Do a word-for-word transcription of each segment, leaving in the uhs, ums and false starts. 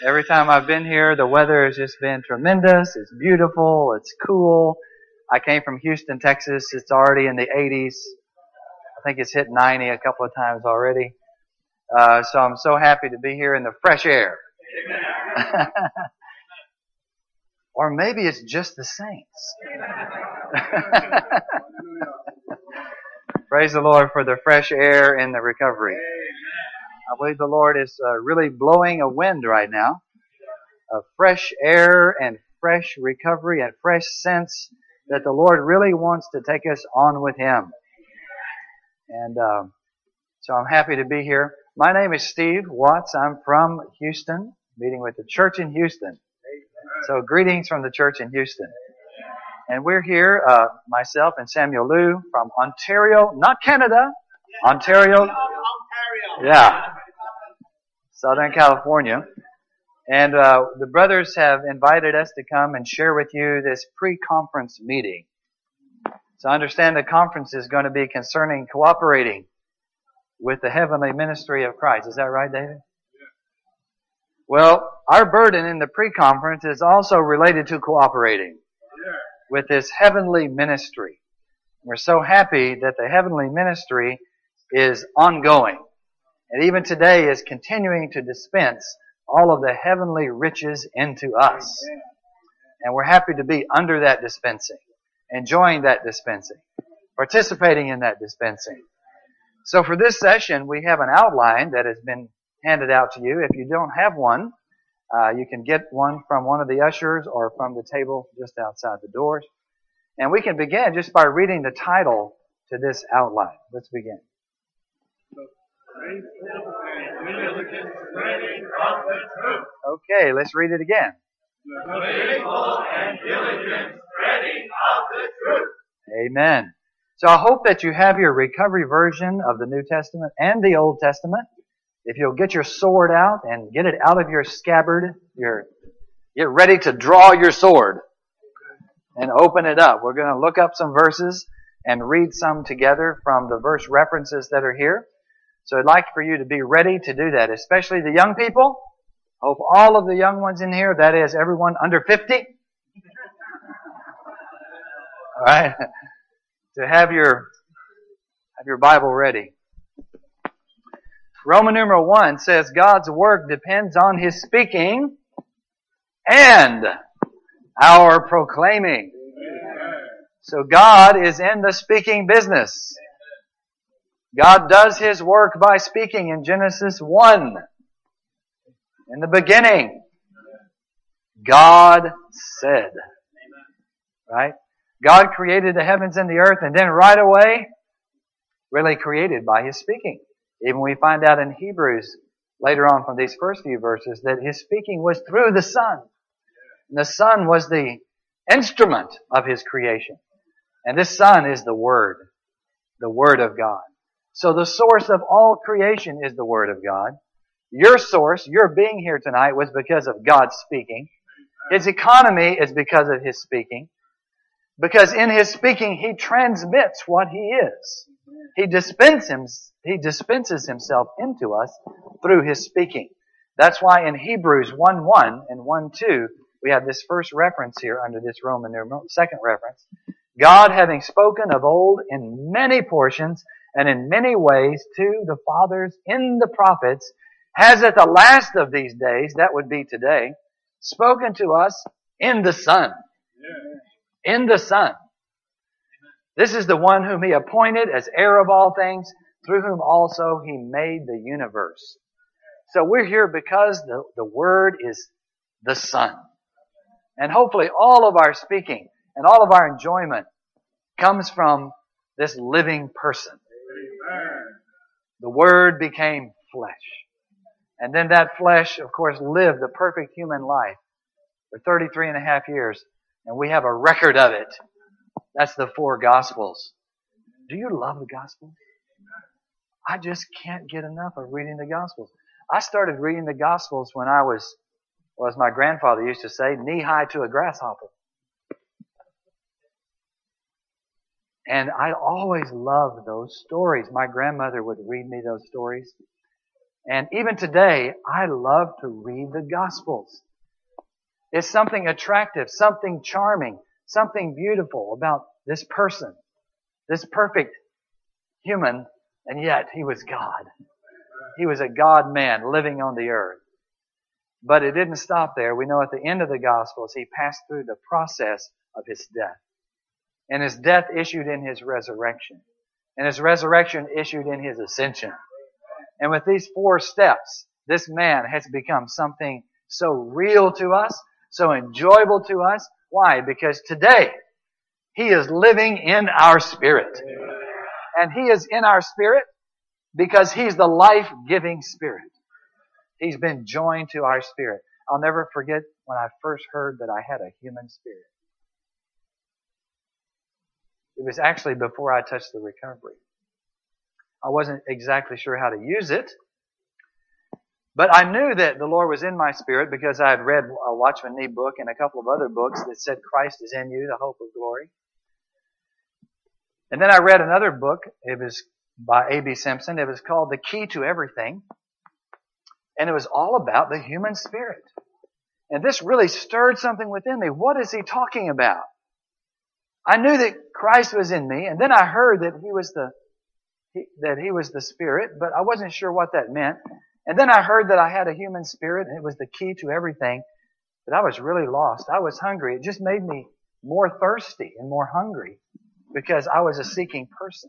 Every time I've been here, the weather has just been tremendous. It's beautiful. It's cool. I came from Houston, Texas. It's already in the eighties. I think it's hit ninety a couple of times already. Uh, so I'm so happy to be here in the fresh air. Or maybe it's just the saints. Praise the Lord for the fresh air and the recovery. I believe the Lord is uh, really blowing a wind right now of fresh air and fresh recovery and fresh sense that the Lord really wants to take us on with Him. And uh, so I'm happy to be here. My name is Steve Watts. I'm from Houston, meeting with the church in Houston. So greetings from the church in Houston. And we're here, uh, myself and Samuel Liu from Ontario, not Canada, Ontario. Yeah. Southern California. And uh, the brothers have invited us to come and share with you this pre-conference meeting. So I understand the conference is going to be concerning cooperating with the heavenly ministry of Christ. Is that right, David? Well, our burden in the pre-conference is also related to cooperating with this heavenly ministry. We're so happy that the heavenly ministry is ongoing. And even today is continuing to dispense all of the heavenly riches into us. And we're happy to be under that dispensing, enjoying that dispensing, participating in that dispensing. So for this session, we have an outline that has been handed out to you. If you don't have one, uh, you can get one from one of the ushers or from the table just outside the doors. And we can begin just by reading the title to this outline. Let's begin. Okay, let's read it again. The faithful and diligent spreading of the truth. Amen. So I hope that you have your recovery version of the New Testament and the Old Testament. If you'll get your sword out and get it out of your scabbard, your, get ready to draw your sword and open it up. We're going to look up some verses and read some together from the verse references that are here. So I'd like for you to be ready to do that, especially the young people. Hope all of the young ones in here, that is everyone under fifty. All right. To have your, have your Bible ready. Roman numeral one says God's work depends on His speaking and our proclaiming. So God is in the speaking business. God does His work by speaking in Genesis one. In the beginning, God said. Right? God created the heavens and the earth, and then right away, really created by His speaking. Even we find out in Hebrews later on from these first few verses that His speaking was through the Son. And the Son was the instrument of His creation. And this Son is the Word, the Word of God. So the source of all creation is the Word of God. Your source, your being here tonight, was because of God's speaking. His economy is because of His speaking. Because in His speaking, He transmits what He is. He dispenses, He dispenses Himself into us through His speaking. That's why in Hebrews one one and one two, we have this first reference here under this Roman numeral, second reference. God, having spoken of old in many portions and in many ways to the fathers in the prophets, has at the last of these days, that would be today, spoken to us in the Son. In the Son. This is the one whom He appointed as heir of all things, through whom also He made the universe. So we're here because the, the Word is the Son. And hopefully all of our speaking and all of our enjoyment comes from this living person. The Word became flesh. And then that flesh, of course, lived the perfect human life for thirty-three and a half years. And we have a record of it. That's the four Gospels. Do you love the Gospels? I just can't get enough of reading the Gospels. I started reading the Gospels when I was, well, as my grandfather used to say, knee-high to a grasshopper. And I always loved those stories. My grandmother would read me those stories. And even today, I love to read the Gospels. It's something attractive, something charming, something beautiful about this person, this perfect human, and yet he was God. He was a God-man living on the earth. But it didn't stop there. We know at the end of the Gospels, he passed through the process of his death. And his death issued in his resurrection. And his resurrection issued in his ascension. And with these four steps, this man has become something so real to us, so enjoyable to us. Why? Because today, he is living in our spirit. And he is in our spirit because he's the life-giving spirit. He's been joined to our spirit. I'll never forget when I first heard that I had a human spirit. It was actually before I touched the recovery. I wasn't exactly sure how to use it, but I knew that the Lord was in my spirit because I had read a Watchman Nee book and a couple of other books that said Christ is in you, the hope of glory. And then I read another book. It was by A B Simpson. It was called The Key to Everything. And it was all about the human spirit. And this really stirred something within me. What is he talking about? I knew that Christ was in me, and then I heard that he was the he, that he was the Spirit, but I wasn't sure what that meant. And then I heard that I had a human spirit, and it was the key to everything. But I was really lost. I was hungry. It just made me more thirsty and more hungry because I was a seeking person.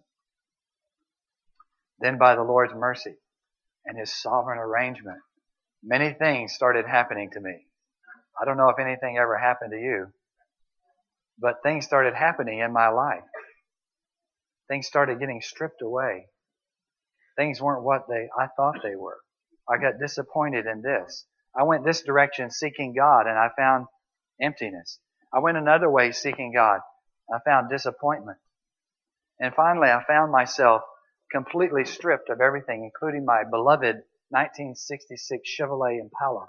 Then by the Lord's mercy and His sovereign arrangement, many things started happening to me. I don't know if anything ever happened to you, but things started happening in my life. Things started getting stripped away. Things weren't what they I thought they were. I got disappointed in this. I went this direction seeking God, and I found emptiness. I went another way seeking God. I found disappointment. And finally, I found myself completely stripped of everything, including my beloved nineteen sixty-six Chevrolet Impala.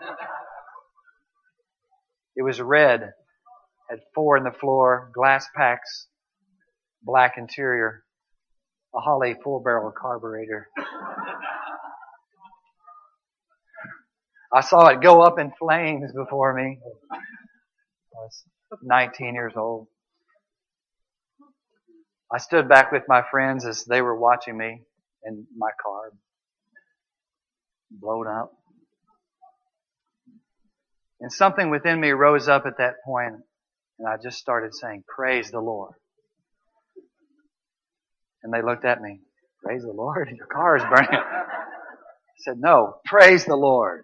It was red, had four in the floor, glass packs, black interior, a Holley four-barrel carburetor. I saw it go up in flames before me. I was nineteen years old. I stood back with my friends as they were watching me in my car, blown up. And something within me rose up at that point, and I just started saying, "Praise the Lord." And they looked at me, "Praise the Lord? Your car is burning." I said, "No, praise the Lord."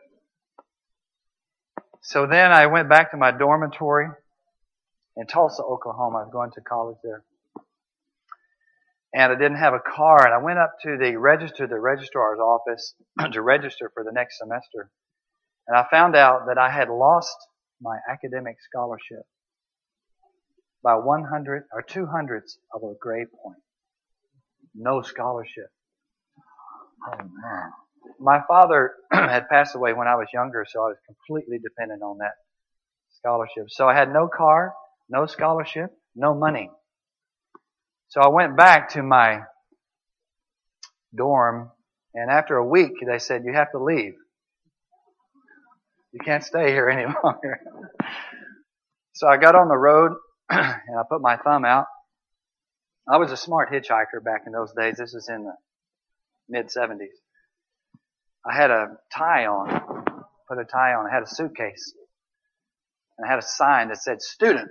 So then I went back to my dormitory in Tulsa, Oklahoma. I was going to college there. And I didn't have a car, and I went up to the register, the registrar's office to register for the next semester. And I found out that I had lost my academic scholarship by one hundred or two hundredths of a grade point. No scholarship. Oh man. My father had passed away when I was younger, so I was completely dependent on that scholarship. So I had no car, no scholarship, no money. So I went back to my dorm, and after a week they said, "You have to leave. You can't stay here any longer." So I got on the road and I put my thumb out. I was a smart hitchhiker back in those days. This was in the mid seventies. I had a tie on, put a tie on. I had a suitcase. And I had a sign that said student.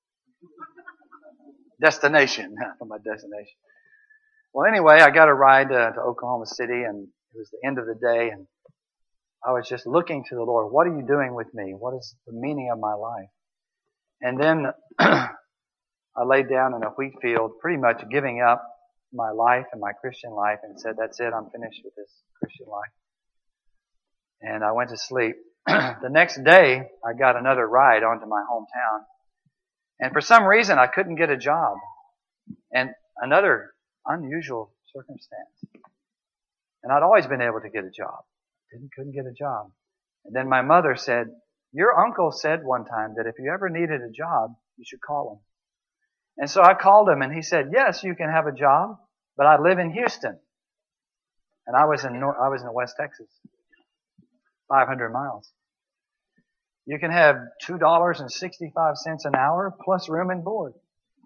Destination, for my destination. Well, anyway, I got a ride to, to Oklahoma City, and it was the end of the day, and I was just looking to the Lord. What are you doing with me? What is the meaning of my life? And then I laid down in a wheat field, pretty much giving up my life and my Christian life, and said, "That's it, I'm finished with this Christian life." And I went to sleep. The next day, I got another ride onto my hometown. And for some reason, I couldn't get a job. And another unusual circumstance. And I'd always been able to get a job. Didn't, couldn't get a job. And then my mother said, "Your uncle said one time that if you ever needed a job, you should call him." And so I called him, and he said, "Yes, you can have a job, but I live in Houston." And I was in North, I was in West Texas, five hundred miles. You can have two dollars and sixty-five cents an hour plus room and board.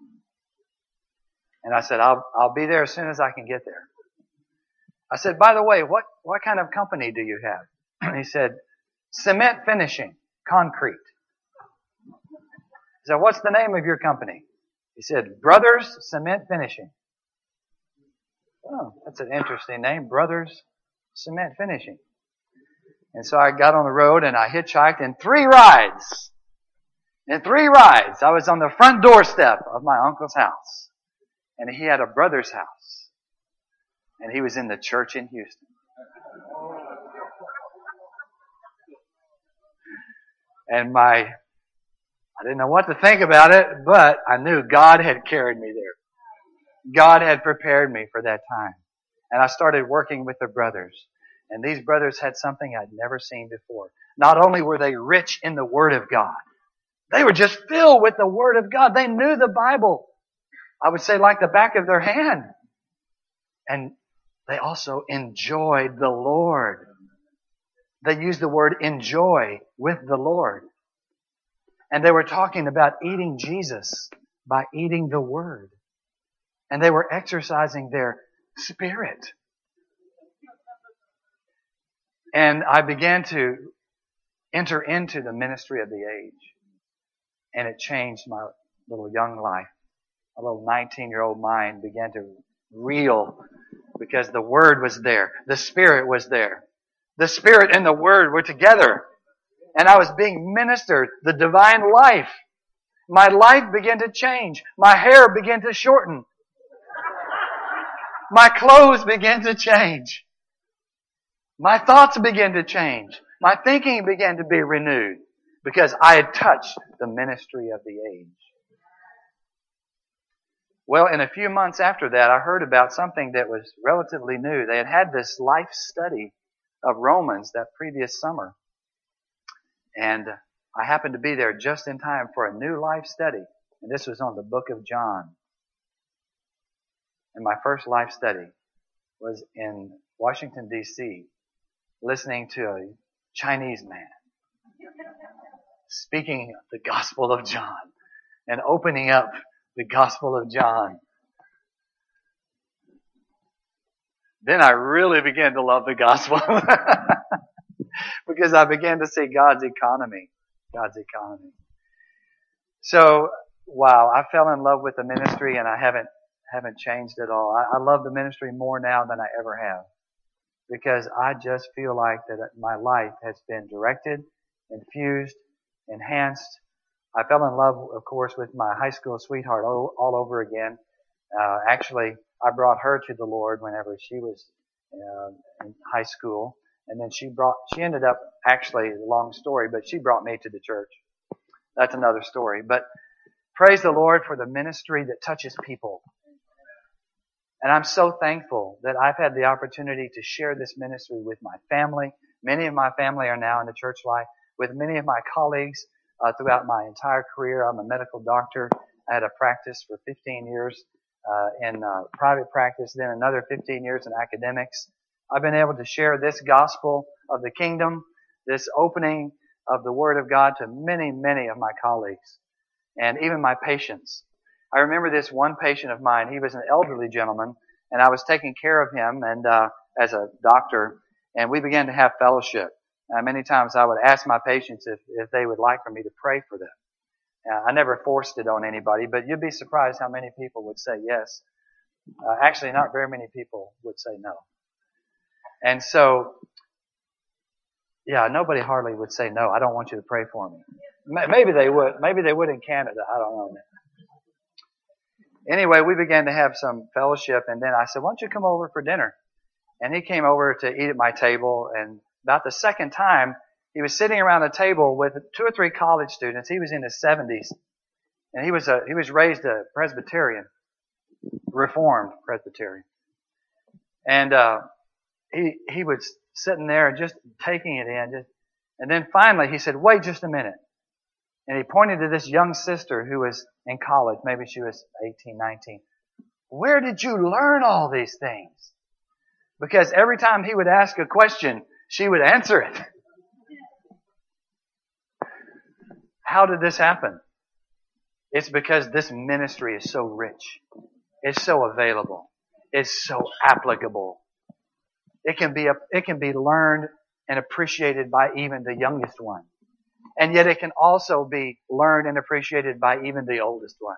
And I said, I'll, I'll be there as soon as I can get there. I said, by the way, what, what kind of company do you have? He said, cement finishing, concrete. I said, what's the name of your company? He said, Brothers Cement Finishing. Oh, that's an interesting name, Brothers Cement Finishing. And so I got on the road and I hitchhiked in three rides. In three rides, I was on the front doorstep of my uncle's house. And he had a brother's house. And he was in the church in Houston. And my, I didn't know what to think about it, but I knew God had carried me there. God had prepared me for that time. And I started working with the brothers. And these brothers had something I'd never seen before. Not only were they rich in the Word of God, they were just filled with the Word of God. They knew the Bible, I would say, like the back of their hand. And they also enjoyed the Lord. They used the word enjoy with the Lord. And they were talking about eating Jesus by eating the Word. And they were exercising their spirit. And I began to enter into the ministry of the age. And it changed my little young life. A little nineteen-year-old mind began to reel because the Word was there. The Spirit was there. The Spirit and the Word were together. And I was being ministered the divine life. My life began to change. My hair began to shorten. My clothes began to change. My thoughts began to change. My thinking began to be renewed because I had touched the ministry of the age. Well, in a few months after that, I heard about something that was relatively new. They had had this life study of Romans that previous summer. And I happened to be there just in time for a new life study. And this was on the book of John. And my first life study was in Washington, D C, listening to a Chinese man speaking the Gospel of John and opening up the Gospel of John. Then I really began to love the Gospel because I began to see God's economy. God's economy. So, wow, I fell in love with the ministry and I haven't haven't changed at all. I, I love the ministry more now than I ever have because I just feel like that my life has been directed, infused, enhanced. I fell in love, of course, with my high school sweetheart all, all over again. Uh, actually, I brought her to the Lord whenever she was uh, in high school. And then she brought, she ended up, actually, a long story, but she brought me to the church. That's another story. But praise the Lord for the ministry that touches people. And I'm so thankful that I've had the opportunity to share this ministry with my family. Many of my family are now in the church life. With many of my colleagues uh, throughout my entire career. I'm a medical doctor. I had a practice for fifteen years uh, in uh, private practice, then another fifteen years in academics. I've been able to share this gospel of the kingdom, this opening of the Word of God to many, many of my colleagues and even my patients. I remember this one patient of mine. He was an elderly gentleman, and I was taking care of him and uh, as a doctor, and we began to have fellowship. Uh, many times I would ask my patients if, if they would like for me to pray for them. Uh, I never forced it on anybody, but you'd be surprised how many people would say yes. Uh, actually, not very many people would say no. And so, yeah, nobody hardly would say no. I don't want you to pray for me. Maybe they would. Maybe they would in Canada. I don't know. Anyway, we began to have some fellowship, and then I said, why don't you come over for dinner? And he came over to eat at my table, and about the second time, he was sitting around a table with two or three college students. He was in his seventies, and he was a he was raised a Presbyterian, Reformed Presbyterian, and uh, he he was sitting there just taking it in, just, and then finally he said, "Wait just a minute," and he pointed to this young sister who was in college. Maybe she was eighteen, nineteen. Where did you learn all these things? Because every time he would ask a question, she would answer it. How did this happen? It's because this ministry is so rich. It's so available. It's so applicable. It can be, it can be learned and appreciated by even the youngest one. And yet it can also be learned and appreciated by even the oldest one.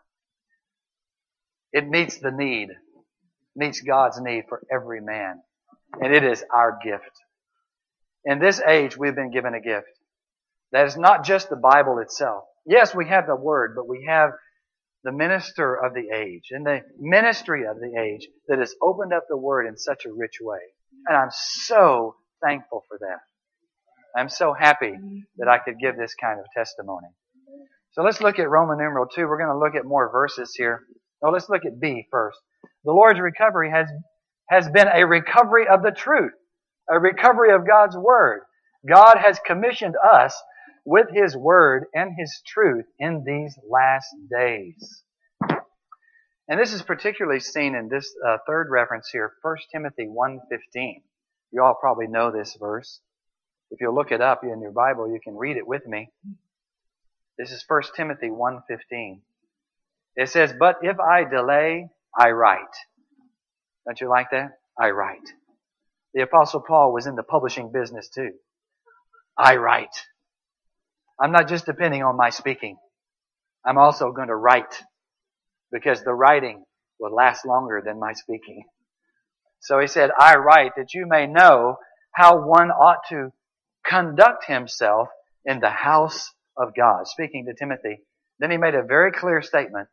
It meets the need, meets God's need for every man. And it is our gift. In this age, we've been given a gift. That is not just the Bible itself. Yes, we have the Word, but we have the minister of the age and the ministry of the age that has opened up the Word in such a rich way. And I'm so thankful for that. I'm so happy that I could give this kind of testimony. So let's look at Roman numeral two. We're going to look at more verses here. No, let's look at B first. The Lord's recovery has, has been a recovery of the truth, a recovery of God's Word. God has commissioned us with His Word and His truth in these last days. And this is particularly seen in this uh, third reference here, First Timothy one fifteen. You all probably know this verse. If you'll look it up in your Bible, you can read it with me. This is First Timothy one fifteen. It says, "But if I delay, I write." Don't you like that? I write. The Apostle Paul was in the publishing business too. I write. I'm not just depending on my speaking. I'm also going to write, because the writing will last longer than my speaking. So he said, I write that you may know how one ought to conduct himself in the house of God. Speaking to Timothy. Then he made a very clear statement.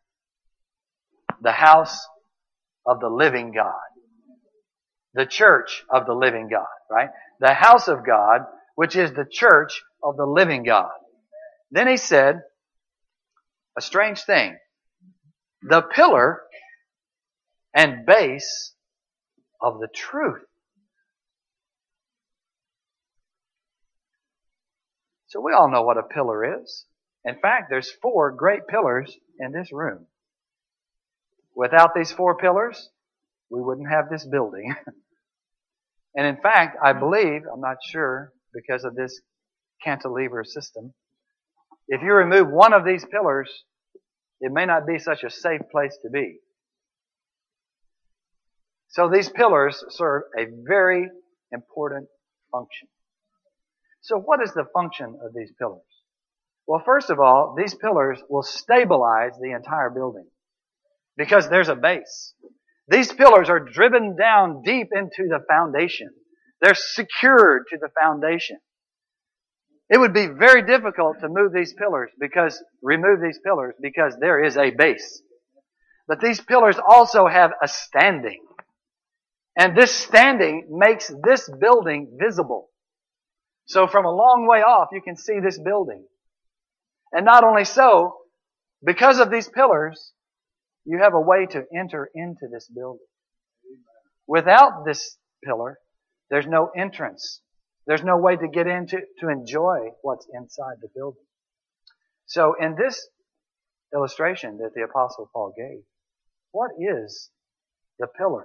The house of the living God. The church of the living God, right? The house of God, which is the church of the living God. Then he said a strange thing. The pillar and base of the truth. So we all know what a pillar is. In fact, there's four great pillars in this room. Without these four pillars, we wouldn't have this building. And in fact, I believe, I'm not sure because of this cantilever system, if you remove one of these pillars, it may not be such a safe place to be. So these pillars serve a very important function. So what is the function of these pillars? Well, first of all, these pillars will stabilize the entire building because there's a base. These pillars are driven down deep into the foundation. They're secured to the foundation. It would be very difficult to move these pillars because, remove these pillars because there is a base. But these pillars also have a standing. And this standing makes this building visible. So from a long way off, you can see this building. And not only so, because of these pillars, you have a way to enter into this building. Without this pillar, there's no entrance. There's no way to get into, to enjoy what's inside the building. So in this illustration that the Apostle Paul gave, what is the pillar?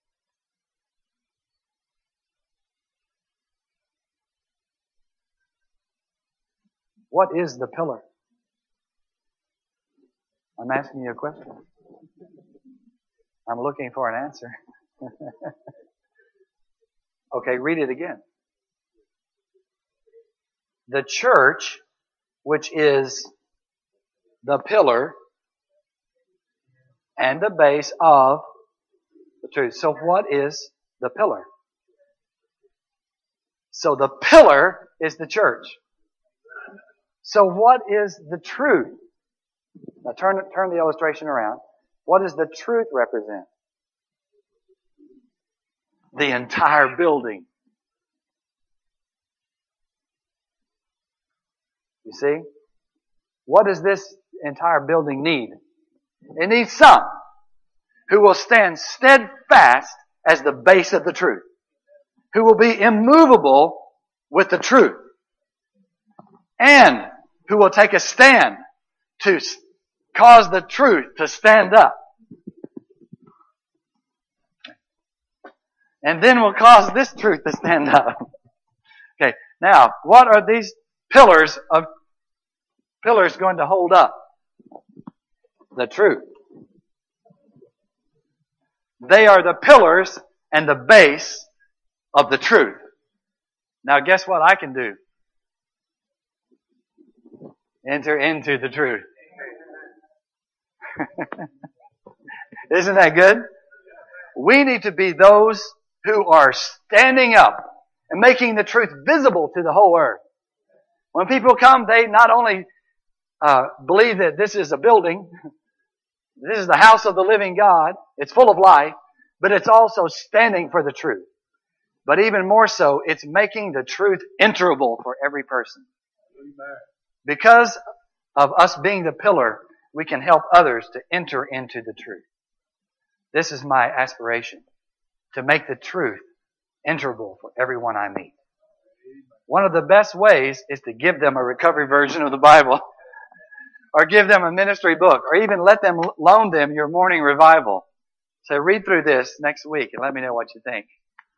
What is the pillar? I'm asking you a question. I'm looking for an answer. Okay, read it again. The church, which is the pillar and the base of the truth. So what is the pillar? So the pillar is the church. So what is the truth? Now turn, turn the illustration around. What does the truth represent? The entire building. You see? What does this entire building need? It needs some who will stand steadfast as the base of the truth. Who will be immovable with the truth. And who will take a stand to cause the truth to stand up. And then we'll cause this truth to stand up. Okay, now, what are these pillars of pillars going to hold up? The truth. They are the pillars and the base of the truth. Now guess what I can do? Enter into the truth. Isn't that good? We need to be those who are standing up and making the truth visible to the whole earth. When people come, they not only uh, believe that this is a building, this is the house of the living God, it's full of life, but it's also standing for the truth. But even more so, it's making the truth enterable for every person. Because of us being the pillar, we can help others to enter into the truth. This is my aspiration, to make the truth enterable for everyone I meet. One of the best ways is to give them a recovery version of the Bible, or give them a ministry book, or even let them loan them your morning revival. So read through this next week and let me know what you think.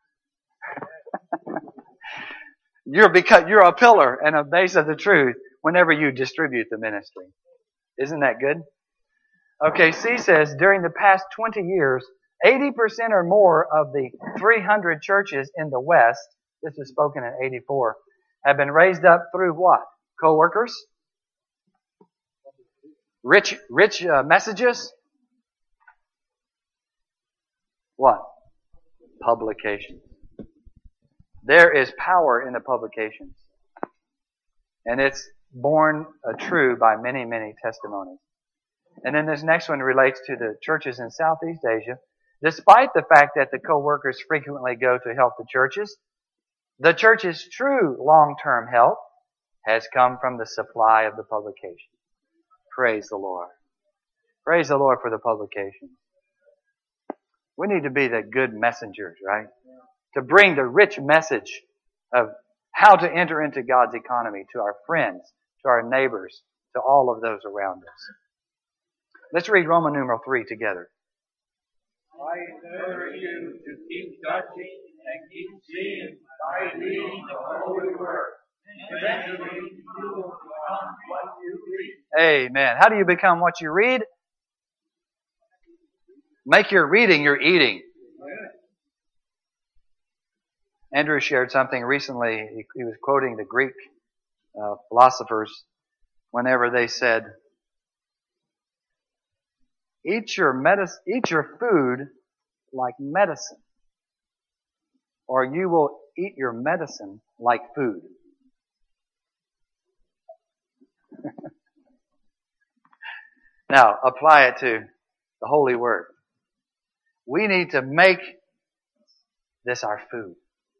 You're because you're a pillar and a base of the truth whenever you distribute the ministry. Isn't that good? Okay, C says during the past twenty years, eighty percent or more of the three hundred churches in the West, this was spoken in eighty-four, have been raised up through what? Co-workers? Rich, rich uh, messages? What? Publications. There is power in the publications. And it's borne uh, true by many, many testimonies. And then this next one relates to the churches in Southeast Asia. Despite the fact that the co-workers frequently go to help the churches, the church's true long-term help has come from the supply of the publication. Praise the Lord. Praise the Lord for the publication. We need to be the good messengers, right? To bring the rich message of how to enter into God's economy to our friends, to our neighbors, to all of those around us. Let's read Roman numeral three together. I urge you to keep touching and keep seeing by reading the Holy Word. Eventually you will become what you read. Amen. How do you become what you read? Make your reading your eating. Andrew shared something recently. He, he was quoting the Greek uh, philosophers whenever they said, Eat your medicine, eat your food like medicine, or you will eat your medicine like food. Now, apply it to the Holy Word. We need to make this our food.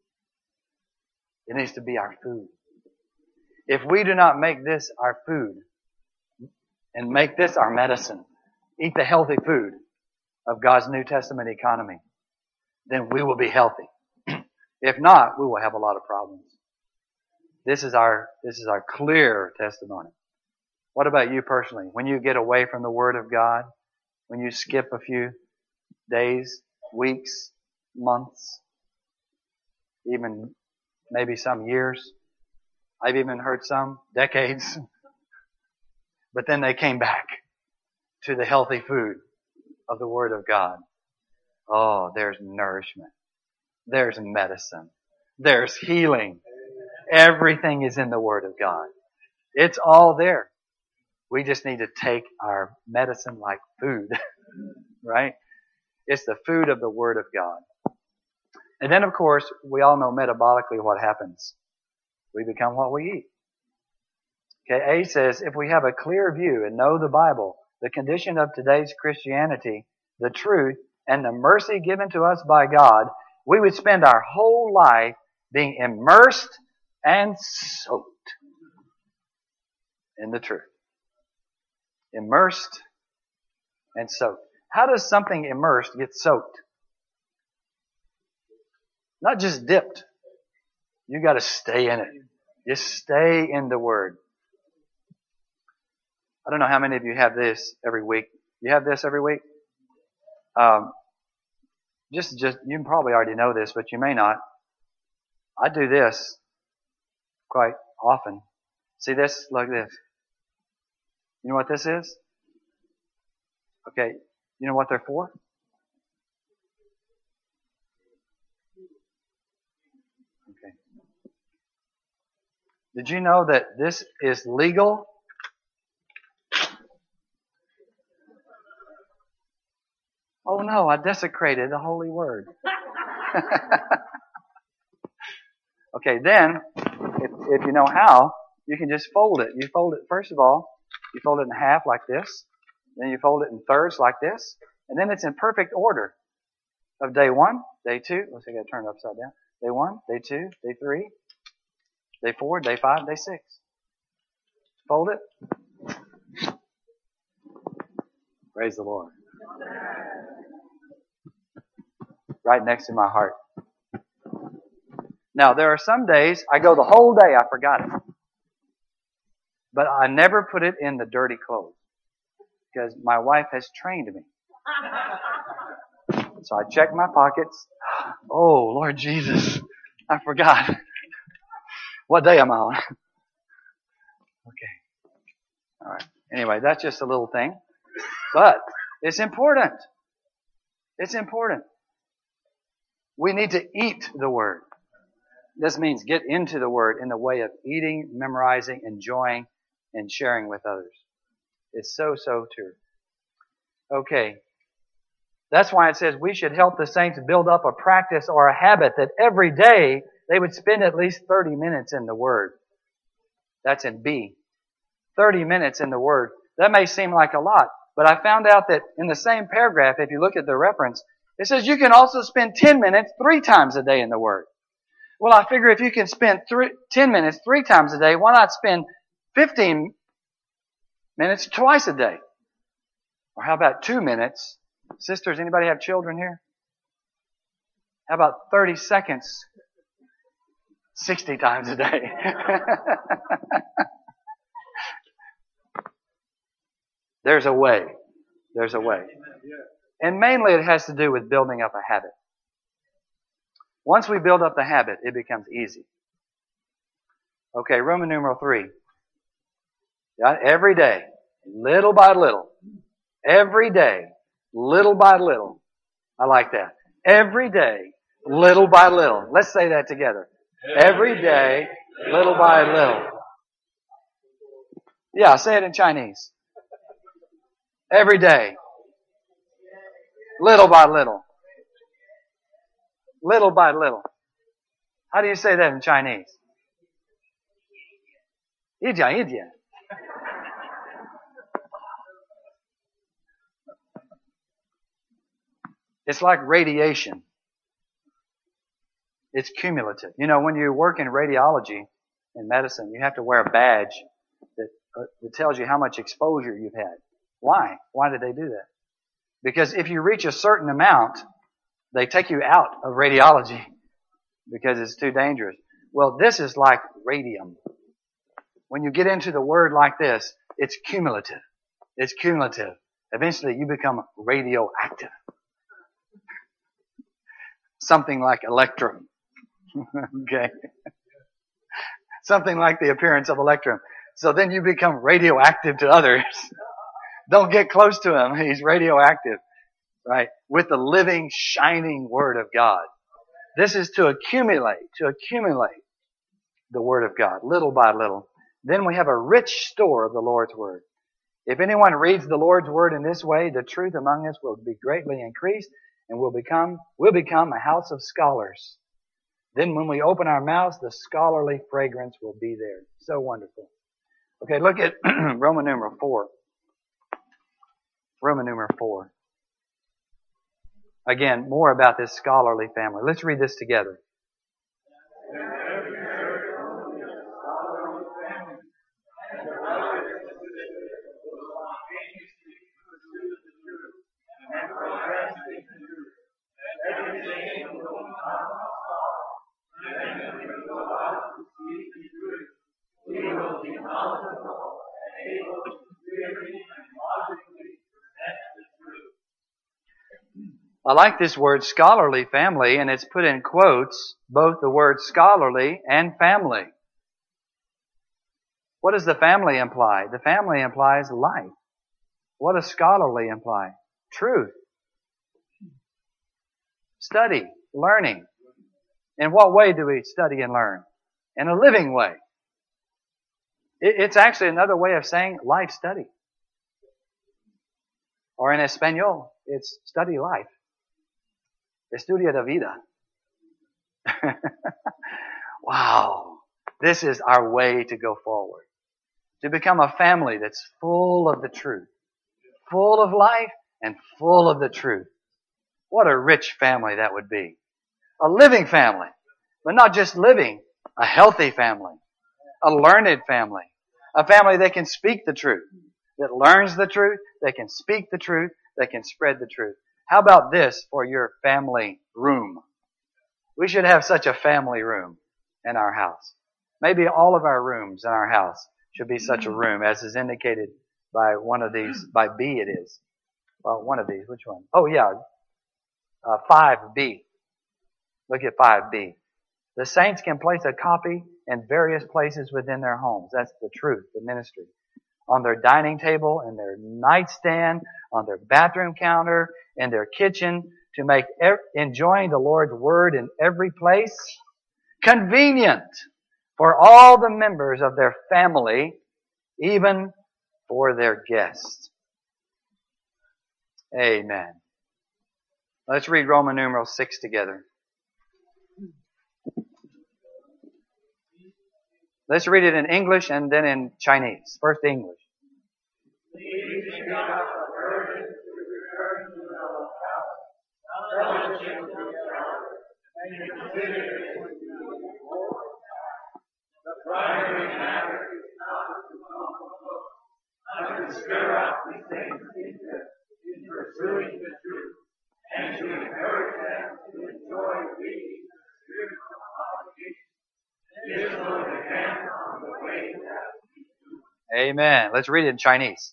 It needs to be our food. If we do not make this our food and make this our medicine, eat the healthy food of God's New Testament economy, then we will be healthy. If not, we will have a lot of problems. This is our, this is our clear testimony. What about you personally? When you get away from the Word of God, when you skip a few days, weeks, months, even maybe some years, I've even heard some decades, but then they came back to the healthy food of the Word of God. Oh, there's nourishment. There's medicine. There's healing. Everything is in the Word of God. It's all there. We just need to take our medicine like food, right? It's the food of the Word of God. And then, of course, we all know metabolically what happens. We become what we eat. Okay, A says, if we have a clear view and know the Bible, the condition of today's Christianity, the truth, and the mercy given to us by God, we would spend our whole life being immersed and soaked in the truth. Immersed and soaked. How does something immersed get soaked? Not just dipped. You got to stay in it. Just stay in the Word. I don't know how many of you have this every week. You have this every week? Um, Just, just, you probably already know this, but you may not. I do this quite often. See this? Look at this. You know what this is? Okay. You know what they're for? Okay. Did you know that this is legal? Oh no, I desecrated the holy word. Okay, then, if, if you know how, you can just fold it. You fold it, first of all, you fold it in half like this. Then you fold it in thirds like this. And then it's in perfect order of day one, day two. Let's see, I gotta turn it upside down. Day one, day two, day three, day four, day five, day six. Fold it. Praise the Lord. Right next to my heart. Now, there are some days I go the whole day, I forgot it. But I never put it in the dirty clothes because my wife has trained me. So I check my pockets. Oh, Lord Jesus, I forgot. What day am I on? Okay. All right. Anyway, that's just a little thing. But it's important. It's important. We need to eat the Word. This means get into the Word in the way of eating, memorizing, enjoying, and sharing with others. It's so, so true. Okay. That's why it says we should help the saints build up a practice or a habit that every day they would spend at least thirty minutes in the Word. That's in B. thirty minutes in the Word. That may seem like a lot, but I found out that in the same paragraph, if you look at the reference, it says you can also spend ten minutes three times a day in the Word. Well, I figure if you can spend three, ten minutes three times a day, why not spend fifteen minutes twice a day? Or how about two minutes? Sisters, anybody have children here? How about thirty seconds sixty times a day? There's a way. There's a way. And mainly it has to do with building up a habit. Once we build up the habit, it becomes easy. Okay, Roman numeral three. Yeah, every day, little by little. Every day, little by little. I like that. Every day, little by little. Let's say that together. Every day, little by little. Yeah, say it in Chinese. Every day, little by little. Little by little. How do you say that in Chinese? 一点一点. It's like radiation. It's cumulative. You know, when you work in radiology in medicine, you have to wear a badge that, uh, that tells you how much exposure you've had. Why? Why did they do that? Because if you reach a certain amount, they take you out of radiology because it's too dangerous. Well, this is like radium. When you get into the word like this, it's cumulative. It's cumulative. Eventually you become radioactive. Something like electrum. Okay. Something like the appearance of electrum. So then you become radioactive to others. Don't get close to him. He's radioactive. Right? With the living, shining Word of God. This is to accumulate, to accumulate the Word of God, little by little. Then we have a rich store of the Lord's Word. If anyone reads the Lord's Word in this way, the truth among us will be greatly increased and will become, will become a house of scholars. Then when we open our mouths, the scholarly fragrance will be there. So wonderful. Okay, look at Roman numeral four. Roman numeral four. Again, more about this scholarly family. Let's read this together. I like this word scholarly family, and it's put in quotes, both the word scholarly and family. What does the family imply? The family implies life. What does scholarly imply? Truth. Study, learning. In what way do we study and learn? In a living way. It's actually another way of saying life study. Or in Espanol, it's study life. Estudia de vida. Wow. This is our way to go forward. To become a family that's full of the truth. Full of life and full of the truth. What a rich family that would be. A living family. But not just living, a healthy family. A learned family. A family that can speak the truth. That learns the truth. That can speak the truth. That can spread the truth. How about this for your family room? We should have such a family room in our house. Maybe all of our rooms in our house should be such a room as is indicated by one of these, by B it is. Well, one of these, which one? Oh yeah, uh, five B. Look at five B. The saints can place a copy in various places within their homes. That's the truth, the ministry. On their dining table, in their nightstand, on their bathroom counter, in their kitchen, to make er- enjoying the Lord's Word in every place convenient for all the members of their family, even for their guests. Amen. Let's read Roman numeral six together. Let's read it in English and then in Chinese. First English. The primary matter is not to stir up the saints in pursuing the truth and to encourage them to enjoy reading the spiritual obligation. This will depend on the way that we do. Amen. Let's read it in Chinese.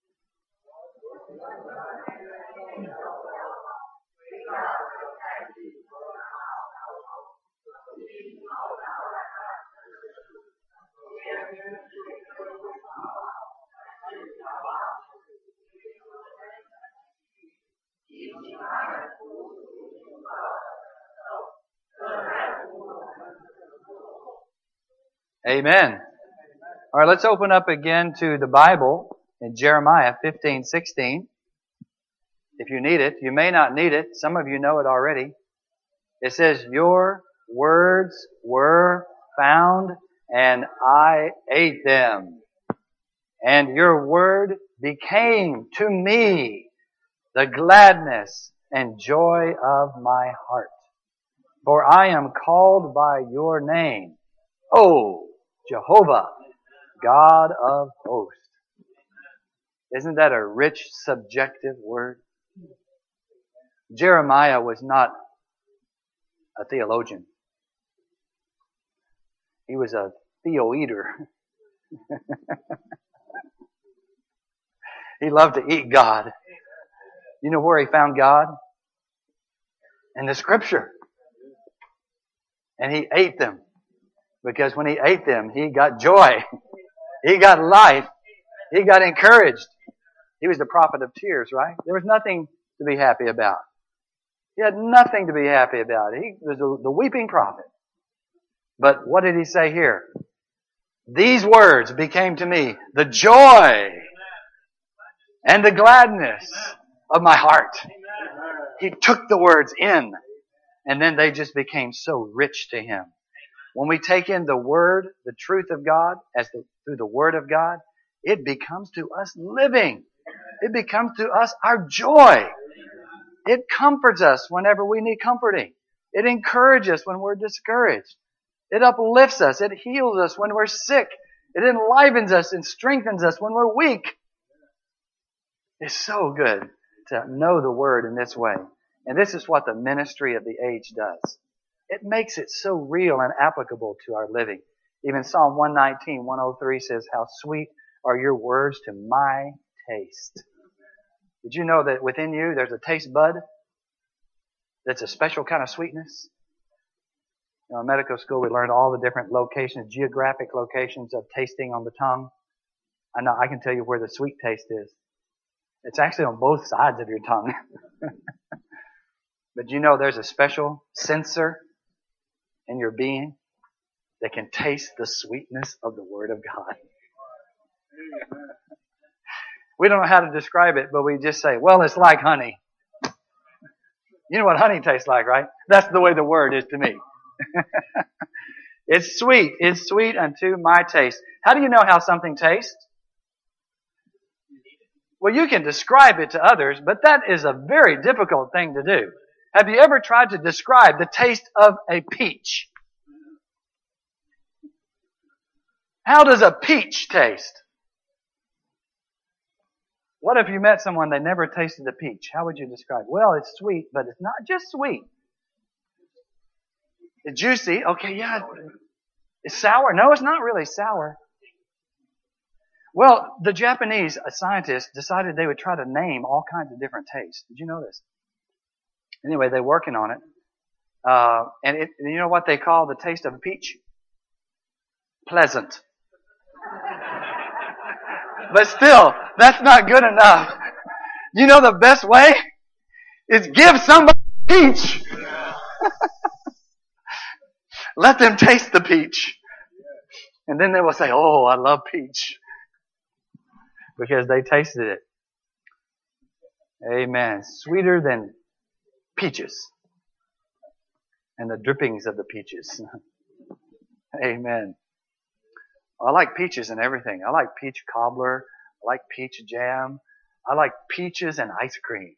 Amen. All right, let's open up again to the Bible in Jeremiah fifteen sixteen. If you need it, you may not need it. Some of you know it already. It says, "Your words were found, and I ate them. And your word became to me the gladness and joy of my heart. For I am called by your name, O Jehovah, God of hosts." Isn't that a rich, subjective word? Jeremiah was not a theologian. He was a theo-eater. He loved to eat God. You know where he found God? In the Scripture. And he ate them. Because when he ate them, he got joy. He got life. He got encouraged. He was the prophet of tears, right? There was nothing to be happy about. He had nothing to be happy about. He was the weeping prophet. But what did he say here? These words became to me the joy and the gladness of my heart. He took the words in, and then they just became so rich to him. When we take in the Word, the truth of God, as the, through the Word of God, it becomes to us living. It becomes to us our joy. It comforts us whenever we need comforting. It encourages us when we're discouraged. It uplifts us. It heals us when we're sick. It enlivens us and strengthens us when we're weak. It's so good to know the Word in this way. And this is what the ministry of the age does. It makes it so real and applicable to our living. Even Psalm one nineteen, one oh three says, "How sweet are your words to my taste." Did you know that within you there's a taste bud? that's a special kind of sweetness? You know, in medical school, we learned all the different locations, geographic locations of tasting on the tongue. I know I can tell you where the sweet taste is. It's actually on both sides of your tongue. But you know there's a special sensor in your being that can taste the sweetness of the Word of God. We don't know how to describe it, but we just say, well, it's like honey. You know what honey tastes like, right? That's the way the Word is to me. It's sweet. It's sweet unto my taste. How do you know how something tastes? Well, you can describe it to others, but that is a very difficult thing to do. Have you ever tried to describe the taste of a peach? How does a peach taste? What if you met someone they never tasted a peach? How would you describe it? Well, it's sweet, but it's not just sweet. It's juicy. Okay, yeah. It's sour. No, it's not really sour. Well, the Japanese scientists decided they would try to name all kinds of different tastes. Did you know this? Anyway, they're working on it. Uh, and it, you know what they call the taste of a peach? Pleasant. But still, that's not good enough. You know the best way? Is give somebody a peach. Let them taste the peach. And then they will say, oh, I love peach. Because they tasted it. Amen. Sweeter than peaches. And the drippings of the peaches. Amen. I like peaches and everything. I like peach cobbler. I like peach jam. I like peaches and ice cream.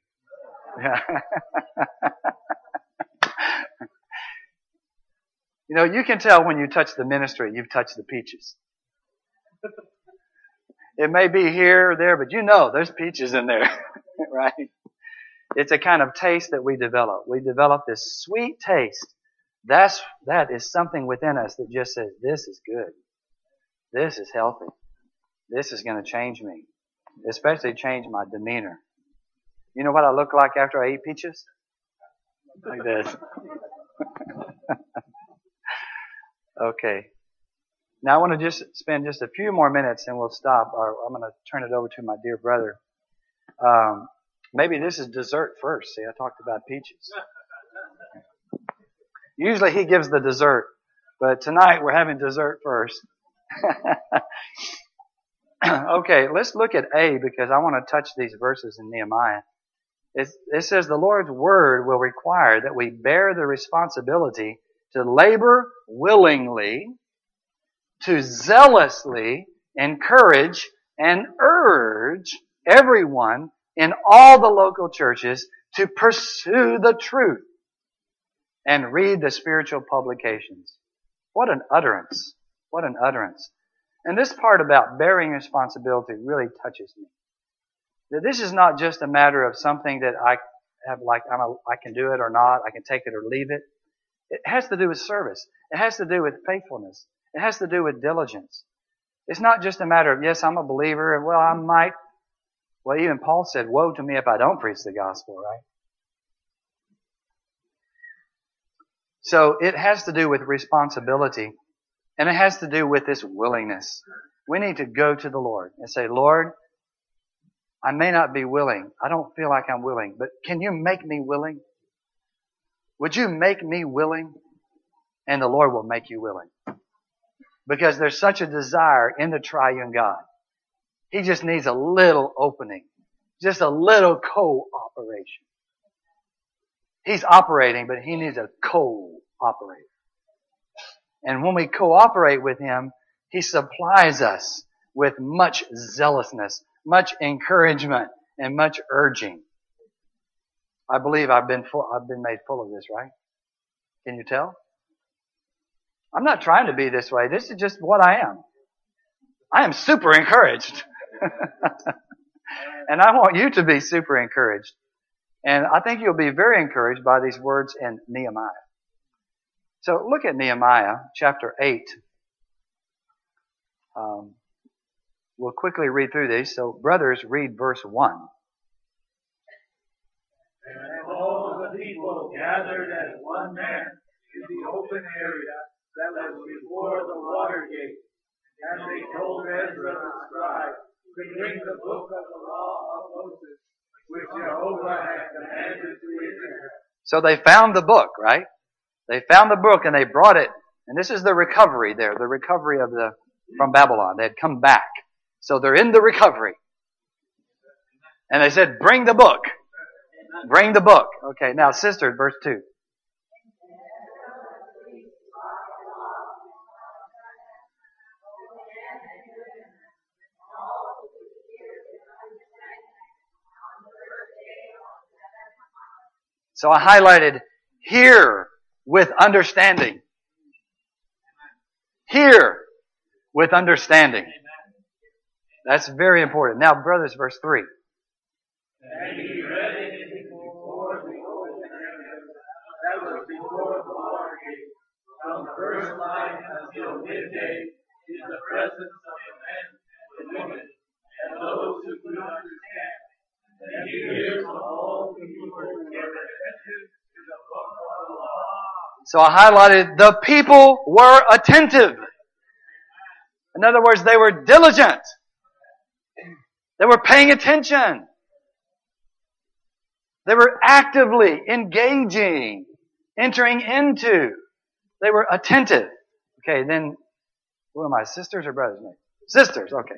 You know, you can tell when you touch the ministry, you've touched the peaches. It may be here or there, but you know there's peaches in there, right? It's a kind of taste that we develop. We develop this sweet taste. That's, that is something within us that just says, this is good. This is healthy. This is going to change me. Especially change my demeanor. You know what I look like after I eat peaches? Like this. Okay. Now I want to just spend just a few more minutes and we'll stop. Or I'm going to turn it over to my dear brother. Um, maybe this is dessert first. See, I talked about peaches. Usually he gives the dessert, but tonight we're having dessert first. Okay, let's look at A because I want to touch these verses in Nehemiah. It's, it says the Lord's word will require that we bear the responsibility to labor willingly, to zealously encourage and urge everyone in all the local churches to pursue the truth and read the spiritual publications. What an utterance. What an utterance. And this part about bearing responsibility really touches me. That this is not just a matter of something that I have like, I'm a, I can do it or not, I can take it or leave it. It has to do with service. It has to do with faithfulness. It has to do with diligence. It's not just a matter of, yes, I'm a believer, and well, I might, well, even Paul said, woe to me if I don't preach the gospel, right? So it has to do with responsibility, and it has to do with this willingness. We need to go to the Lord and say, Lord, I may not be willing. I don't feel like I'm willing, but can you make me willing? Would you make me willing? And the Lord will make you willing. Because there's such a desire in the triune God. He just needs a little opening. Just a little cooperation. He's operating, but he needs a co-operator. And when we cooperate with him, he supplies us with much zealousness, much encouragement, and much urging. I believe I've been full, I've been made full of this, right? Can you tell? I'm not trying to be this way. This is just what I am. I am super encouraged. And I want you to be super encouraged. And I think you'll be very encouraged by these words in Nehemiah. So look at Nehemiah chapter eight. Um, we'll quickly read through these. So brothers, read verse one. And all the people gathered as one man in the open area that was before the water gate. And they told Ezra the scribe to bring the book of the law of Moses, which Jehovah had commanded to Israel. So they found the book, right? They found the book and they brought it. And this is the recovery there, the recovery of the from Babylon. They had come back. So they're in the recovery. And they said, bring the book. Bring the book. Okay, now sister, verse two. So I highlighted, hear with understanding. Hear with understanding. That's very important. Now, brothers, verse three. And he read it before the open area that was before the water gate, from the first line until midday, in the presence of the men and women, and those who could understand. And he gives all people who were attentive to the book of the law. So I highlighted, the people were attentive. In other words, they were diligent. They were paying attention. They were actively engaging, entering into. They were attentive. Okay, then, what am I, sisters or brothers? No. Sisters, okay.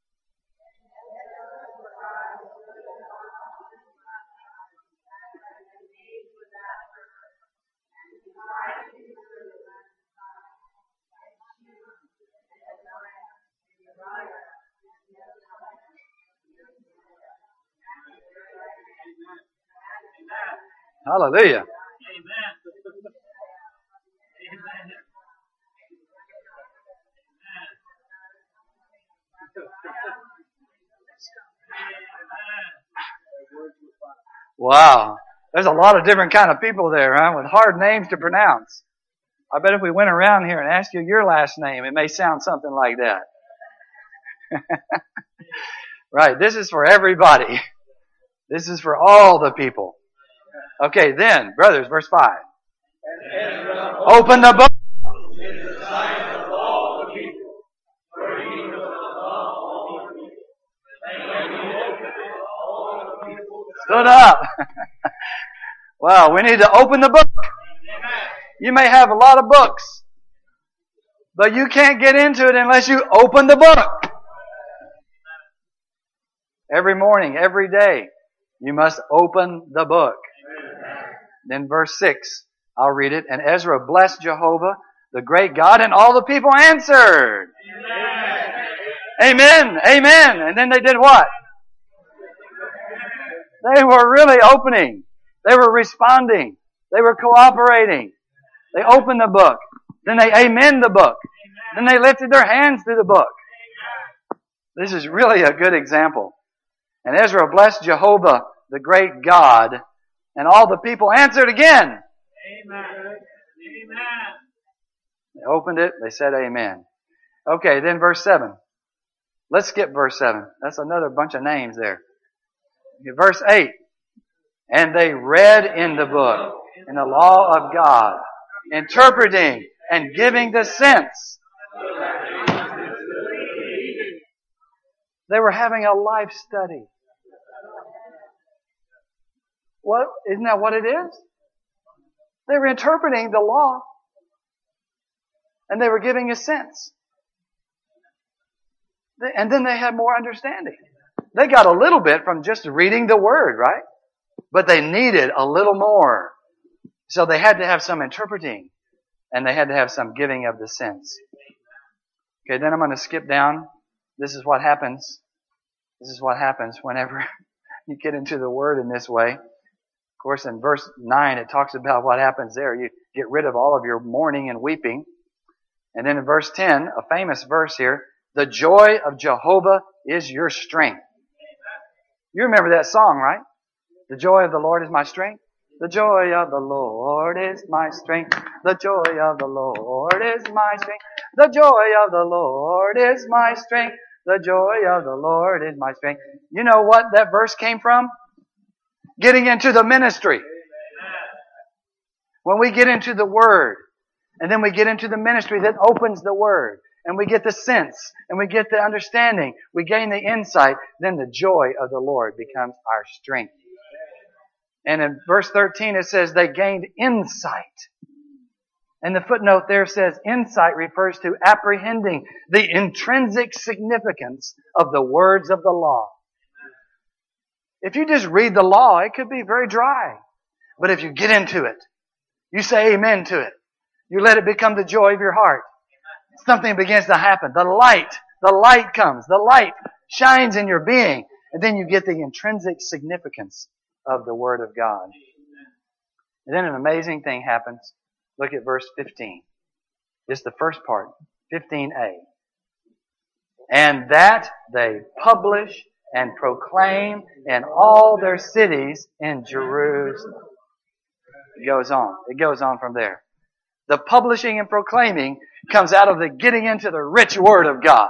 Hallelujah. Amen. Wow. There's a lot of different kind of people there, huh? With hard names to pronounce. I bet if we went around here and asked you your last name, it may sound something like that. Right. This is for everybody. This is for all the people. Okay, then, brothers, verse five. Open the book. In the sight of all the people, for he was above all the people. And when he opened it, all the people Stood up. Wow, we need to open the book. You may have a lot of books, but you can't get into it unless you open the book. Every morning, every day, you must open the book. Then verse six, I'll read it. And Ezra blessed Jehovah, the great God, and all the people answered. Amen. Amen. Amen. And then they did what? They were really opening. They were responding. They were cooperating. They opened the book. Then they amen the book. Then they lifted their hands to the book. This is really a good example. And Ezra blessed Jehovah, the great God, and all the people answered again. Amen. Amen. They opened it. They said amen. Okay, then verse seven. Let's skip verse seven. That's another bunch of names there. Okay, verse eight. And they read in the book, in the law of God, interpreting and giving the sense. They were having a life study. What, isn't that what it is? They were interpreting the law and they were giving a sense. And then they had more understanding. They got a little bit from just reading the word, right? But they needed a little more. So they had to have some interpreting and they had to have some giving of the sense. Okay, then I'm going to skip down. This is what happens. This is what happens whenever you get into the word in this way. Of course, in verse nine, it talks about what happens there. You get rid of all of your mourning and weeping. And then in verse ten, a famous verse here, the joy of Jehovah is your strength. You remember that song, right? The joy of the Lord is my strength. The joy of the Lord is my strength. The joy of the Lord is my strength. The joy of the Lord is my strength. The joy of the Lord is my strength. You know what that verse came from? Getting into the ministry. When we get into the Word, and then we get into the ministry that opens the Word, and we get the sense, and we get the understanding, we gain the insight, then the joy of the Lord becomes our strength. And in verse thirteen it says they gained insight. And the footnote there says insight refers to apprehending the intrinsic significance of the words of the law. If you just read the law, it could be very dry. But if you get into it, you say amen to it, you let it become the joy of your heart, something begins to happen. The light, the light comes. The light shines in your being. And then you get the intrinsic significance of the Word of God. And then an amazing thing happens. Look at verse fifteen. Just the first part. fifteen a. And that they publish and proclaim in all their cities in Jerusalem. It goes on. It goes on from there. The publishing and proclaiming comes out of the getting into the rich Word of God.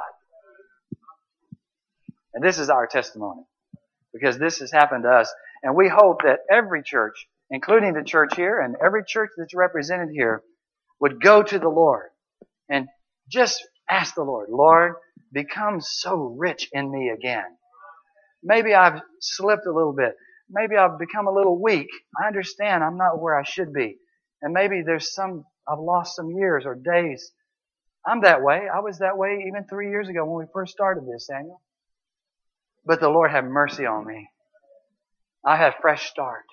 And this is our testimony. Because this has happened to us. And we hope that every church, including the church here and every church that's represented here, would go to the Lord and just ask the Lord, Lord, become so rich in me again. Maybe I've slipped a little bit. Maybe I've become a little weak. I understand I'm not where I should be. And maybe there's some, I've lost some years or days. I'm that way. I was that way even three years ago when we first started this, Samuel. But the Lord had mercy on me. I had a fresh start.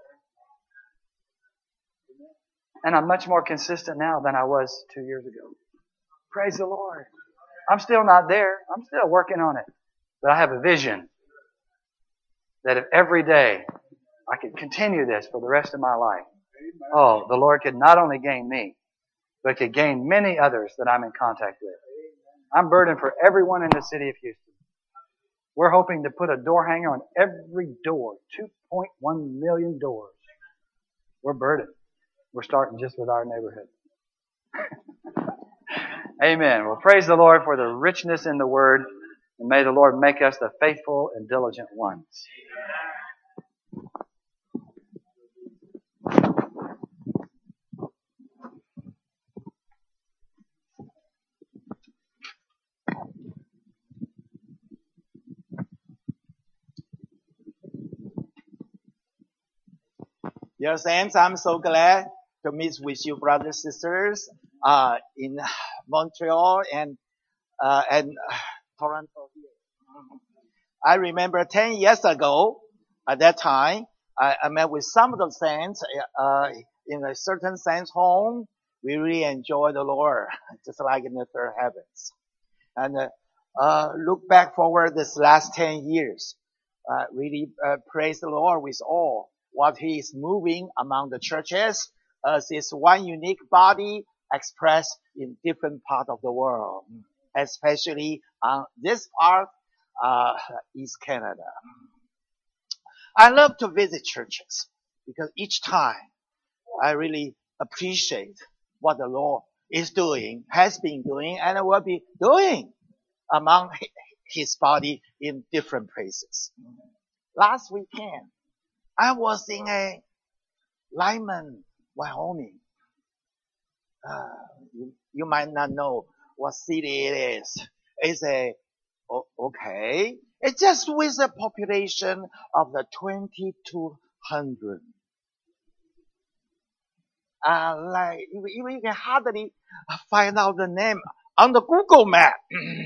And I'm much more consistent now than I was two years ago. Praise the Lord. I'm still not there. I'm still working on it. But I have a vision that if every day I could continue this for the rest of my life, oh, the Lord could not only gain me, but could gain many others that I'm in contact with. I'm burdened for everyone in the city of Houston. We're hoping to put a door hanger on every door. two point one million doors. We're burdened. We're starting just with our neighborhood. Amen. Well, praise the Lord for the richness in the Word. And may the Lord make us the faithful and diligent ones. Dear saints, I'm so glad to meet with you, brothers and sisters, uh, in Montreal and, uh, and uh, Toronto. I remember ten years ago, at that time, I, I met with some of the saints, uh, in a certain saints home. We really enjoy the Lord, just like in the third heavens. And, uh, uh, look back forward this last ten years, uh, really, uh, praise the Lord with all what He is moving among the churches as is one unique body expressed in different parts of the world, especially on this part, uh, East Canada. I love to visit churches because each time I really appreciate what the Lord is doing, has been doing, and will be doing among His body in different places. Last weekend, I was in a Lyman, Wyoming. Uh, you, you might not know what city it is. It's a, okay. It's just with a population of the twenty-two hundred. Uh, like, you, you can hardly find out the name on the Google map.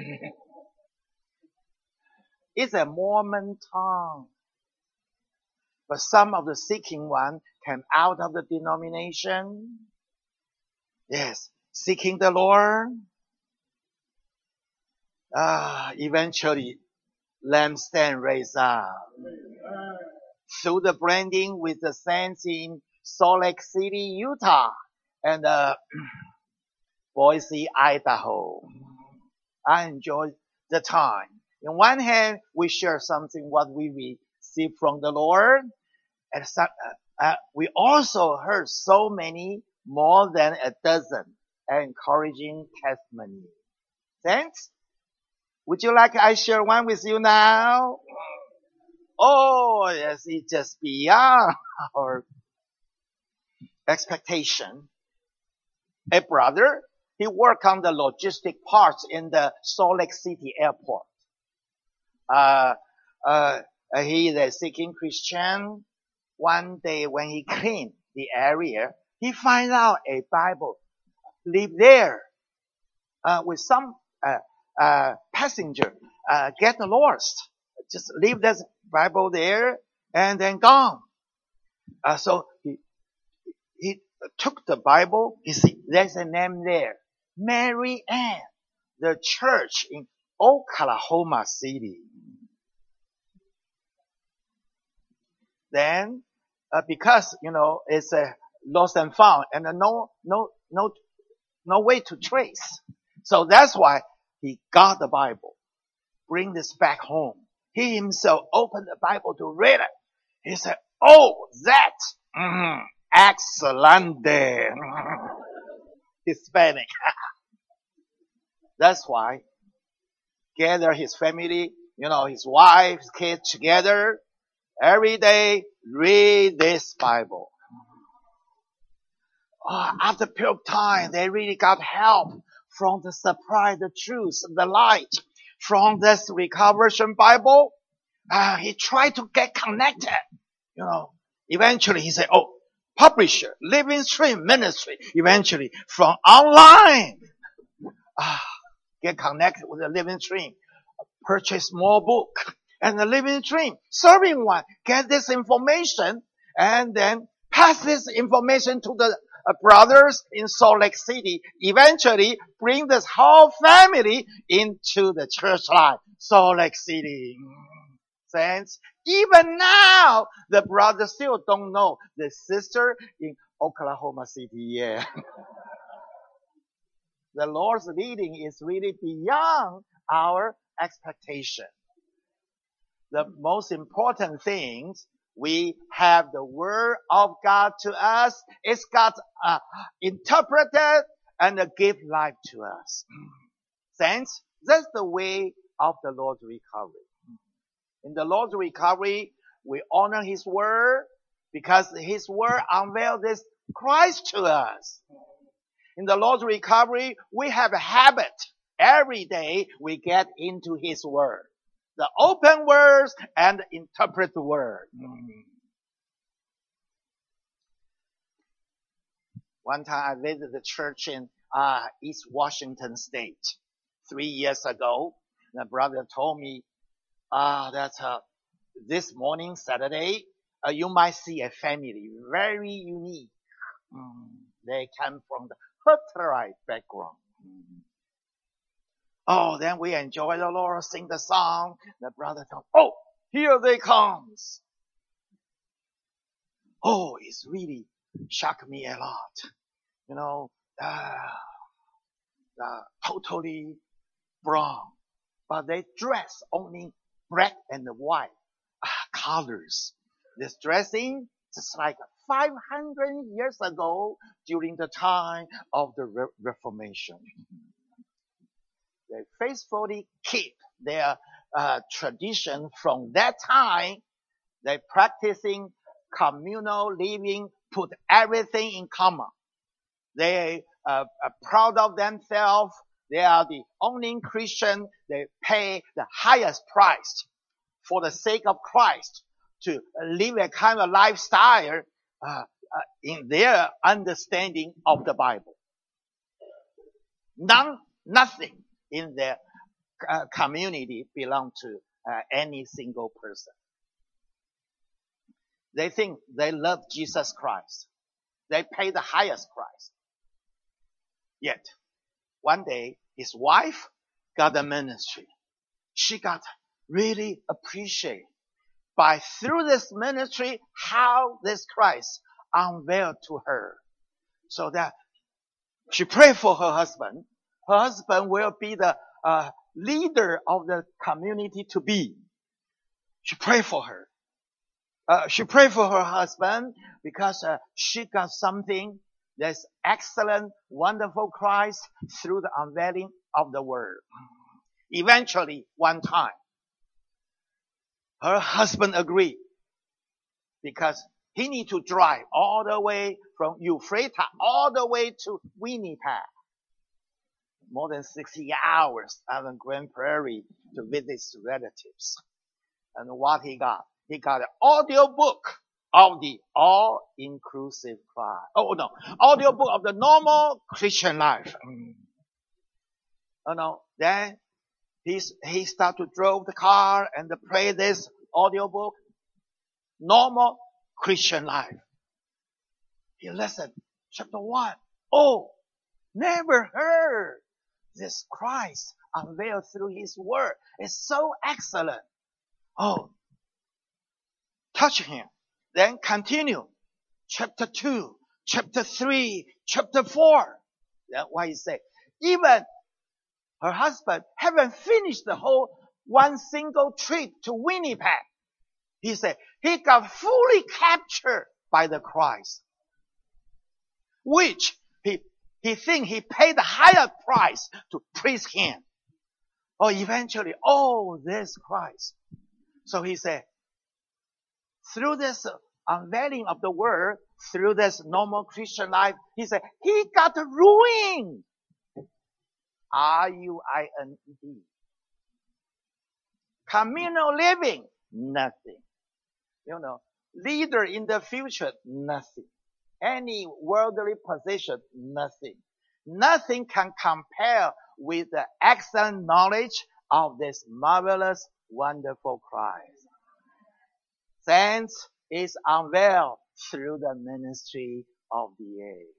It's a Mormon town. But some of the seeking one came out of the denomination. Yes, seeking the Lord. Ah, eventually, lampstand raised up. Through the blending with the saints in Salt Lake City, Utah, and uh, Boise, Idaho. I enjoyed the time. On one hand, we share something what we receive from the Lord. And so, uh, uh, we also heard so many, more than a dozen, encouraging testimonies. Thanks. Would you like I share one with you now? Oh, yes, it's just beyond our. expectation. A brother, he worked on the logistic parts in the Salt Lake City airport. Uh, uh, he is a seeking Christian. One day when he cleaned the area, he find out a Bible leave there, uh, with some, uh, uh, passenger, uh, get lost. Just leave that Bible there and then gone. Uh, so he, he took the Bible. You see, there's a name there. Mary Ann, the church in Oklahoma City. Then, uh, because, you know, it's a lost and found and no, no, no, no way to trace. So that's why he got the Bible. Bring this back home. He himself opened the Bible to read it. He said, oh, that, mm, excellent. Hispanic. That's why gather his family, you know, his wife, his kids together. Every day, read this Bible. Oh, after a period of time, they really got help from the supply, the truth, the light from this Recovery Bible. Uh, he tried to get connected, you know. Eventually, he said, oh, publisher, Living Stream Ministry. Eventually, from online, uh, get connected with the Living Stream. Purchase more book. And the Living Stream, serving one, get this information and then pass this information to the uh, brothers in Salt Lake City. Eventually bring this whole family into the church life. Salt Lake City. Saints, even now, the brothers still don't know the sister in Oklahoma City. Yeah. The Lord's leading is really beyond our expectation. The most important things, we have the word of God to us. It's got uh, interpreted and uh, give life to us. Saints, that's the way of the Lord's recovery. In the Lord's recovery, we honor His word because His word unveils this Christ to us. In the Lord's recovery, we have a habit. Every day we get into His word. The open words and interpret the word. Mm. One time I visited the church in uh, East Washington State three years ago. The brother told me, ah, uh, that uh, this morning, Saturday, uh, you might see a family, very unique. Mm. They come from the Hutterite background. Mm. Oh, then we enjoy the Lord, sing the song. The brother told, oh, here they comes. Oh, it's really shocked me a lot. You know, uh, uh, totally brown. But they dress only black and white uh, colors. This dressing, just like five hundred years ago during the time of the Re- Reformation. They faithfully keep their uh, tradition from that time. They practicing communal living, put everything in common. They uh, are proud of themselves. They are the only Christian. They pay the highest price for the sake of Christ to live a kind of lifestyle uh, uh, in their understanding of the Bible. None, nothing in their uh, community belong to uh, any single person. They think they love Jesus Christ. They pay the highest price. Yet, one day, his wife got a ministry. She got really appreciated by through this ministry how this Christ unveiled to her. So that she prayed for her husband. Her husband will be the uh, leader of the community to be. She prayed for her. Uh, she prayed for her husband because uh, she got something that's excellent, wonderful Christ through the unveiling of the word. Eventually, one time, her husband agreed because he need to drive all the way from Euphrates all the way to Winnipeg. More than sixty hours on the Grand Prairie to visit his relatives. And what he got? He got an audio book of the all-inclusive Christ. Oh no, audio book of the normal Christian life. Mm. Oh no, then he's, he start to drive the car and to play this audio book. Normal Christian life. He listened, chapter one. Oh, never heard this Christ unveiled through his word. It's so excellent. Oh, touch him. Then continue. Chapter two, chapter three, chapter four. That's why he said, even her husband haven't finished the whole one single trip to Winnipeg. He said, he got fully captured by the Christ, which he, he think he paid a higher price to please him. Or eventually, oh, this Christ. So he said, through this unveiling of the word, through this normal Christian life, he said, he got ruined. R U I N E D. Communal living, nothing. You know, leader in the future, nothing. Any worldly position, nothing. Nothing can compare with the excellent knowledge of this marvelous, wonderful Christ. Saints is unveiled through the ministry of the age.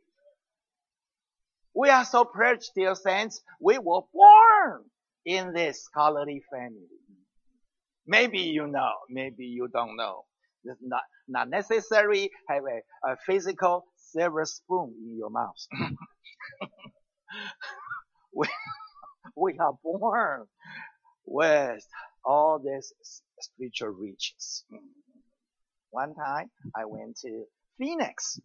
We are so privileged, dear saints, we were born in this scholarly family. Maybe you know, maybe you don't know. It's not, not necessary have a, a physical silver spoon in your mouth. we, we are born with all these spiritual riches. One time I went to Phoenix.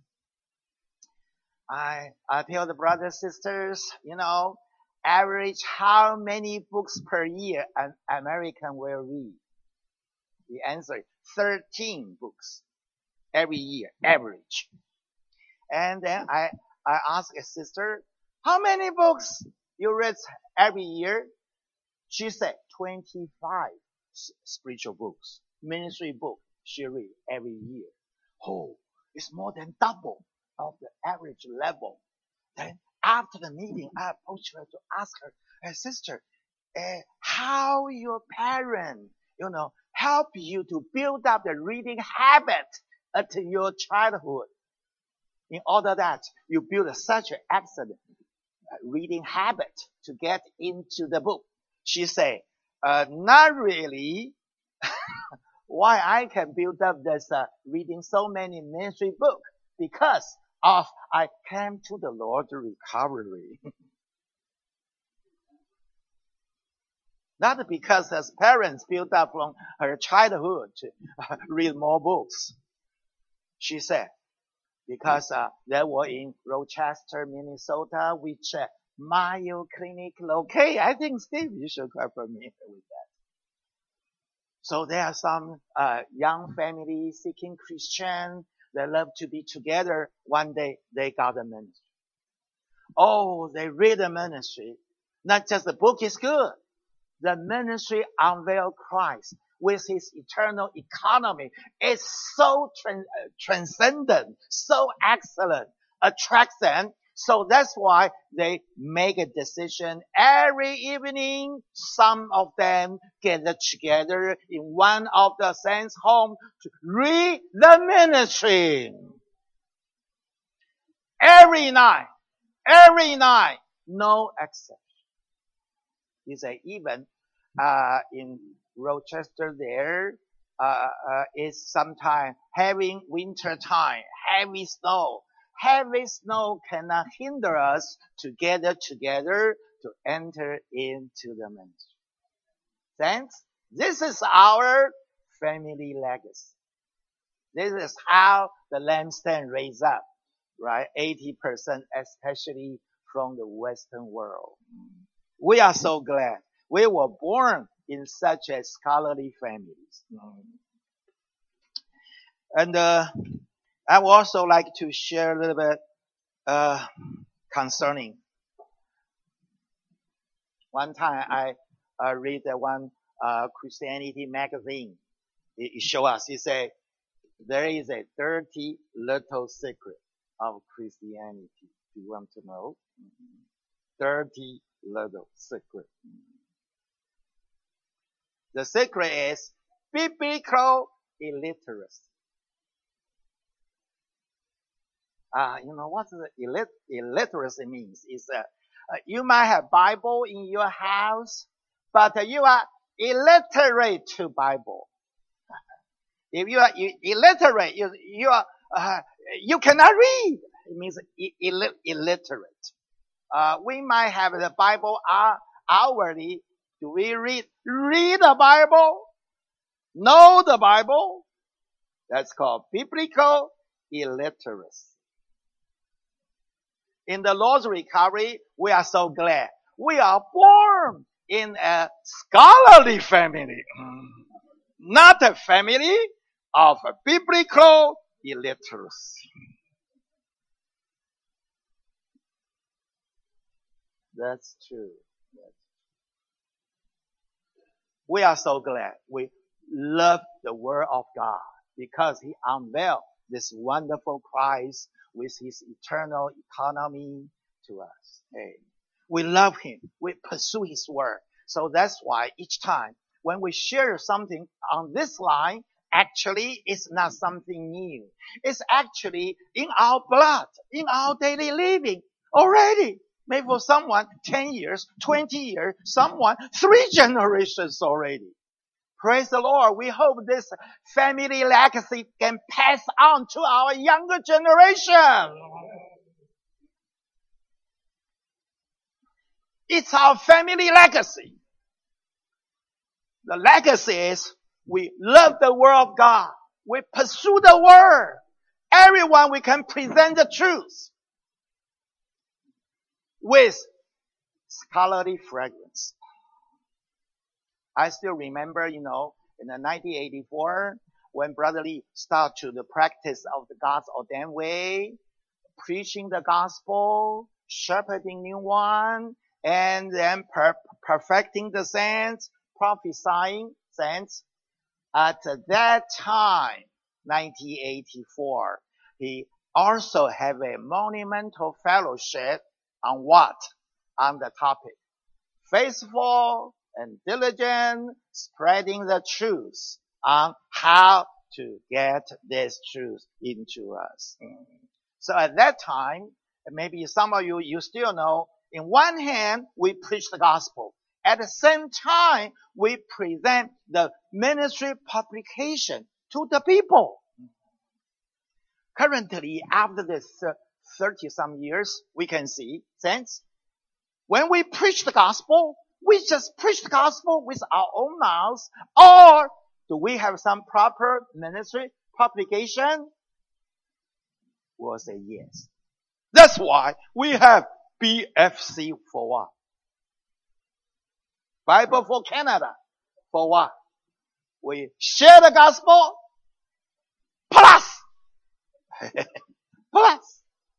I, I tell the brothers, sisters, you know, average how many books per year an American will read? The answer is thirteen books every year, average. And then I, I asked a sister, how many books you read every year? She said twenty-five spiritual books, ministry book she read every year. Oh, it's more than double of the average level. Then after the meeting, I approached her to ask her, hey, sister, uh, how your parents, you know, help you to build up the reading habit at your childhood in order that you build such an excellent reading habit to get into the book. She said, uh, not really. Why I can build up this uh, reading so many ministry books? Because of I came to the Lord recovery. Not because as parents built up from her childhood to uh, read more books. She said, because uh, they were in Rochester, Minnesota, which uh, Mayo Clinic located. I think Steve, you should quite familiar with that. So there are some uh, young families seeking Christian. They love to be together. One day they got a ministry. Oh, they read the ministry. Not just the book is good. The ministry unveiled Christ with his eternal economy. It's so trans- transcendent, so excellent, attracts them. So that's why they make a decision every evening. Some of them get together in one of the saints' home to read the ministry. Every night, every night, no exception. He said even uh, in Rochester there, uh, uh, is sometimes having winter time, heavy snow. Heavy snow cannot hinder us to gather together to enter into the ministry. Thanks. This is our family legacy. This is how the lampstand raised up, right? eighty percent especially from the Western world. We are so glad we were born in such a scholarly families. And uh, I would also like to share a little bit uh, concerning. One time I uh, read that one uh, Christianity magazine. It, it show us, it say, there is a dirty little secret of Christianity. Do you want to know? Dirty little secret. The secret is biblical illiteracy. Uh, you know what the illit- illiteracy means? Is uh, uh, you might have Bible in your house, but uh, you are illiterate to Bible. If you are illiterate, you, you are uh, you cannot read. It means Ill- illiterate. Uh, we might have the Bible uh, hourly. Do we read read the Bible? Know the Bible? That's called biblical illiteracy. In the Lord's recovery, we are so glad. We are born in a scholarly family. Not a family of biblical illiteracy. That's true. We are so glad. We love the Word of God because He unveiled this wonderful Christ with His eternal economy to us. Hey, we love Him. We pursue His Word. So that's why each time when we share something on this line, actually it's not something new. It's actually in our blood, in our daily living already. Maybe for someone ten years, twenty years, someone three generations already. Praise the Lord. We hope this family legacy can pass on to our younger generation. It's our family legacy. The legacy is we love the Word of God. We pursue the Word. Everyone we can present the truth with scholarly fragrance. I still remember, you know, in the nineteen eighty-four, when Brother Lee started to the practice of the God's ordained way, preaching the gospel, shepherding new one, and then per- perfecting the saints, prophesying saints. At that time, nineteen eighty-four, he also have a monumental fellowship on what? On the topic. Faithful and diligent, spreading the truth on how to get this truth into us. So at that time, maybe some of you, you still know, in one hand, we preach the gospel. At the same time, we present the ministry publication to the people. Currently, after this thirty some years, we can see, since when we preach the gospel, we just preach the gospel with our own mouths, or do we have some proper ministry publication? We'll say yes. That's why we have B F C for what? Bible for Canada. For what? We share the gospel plus plus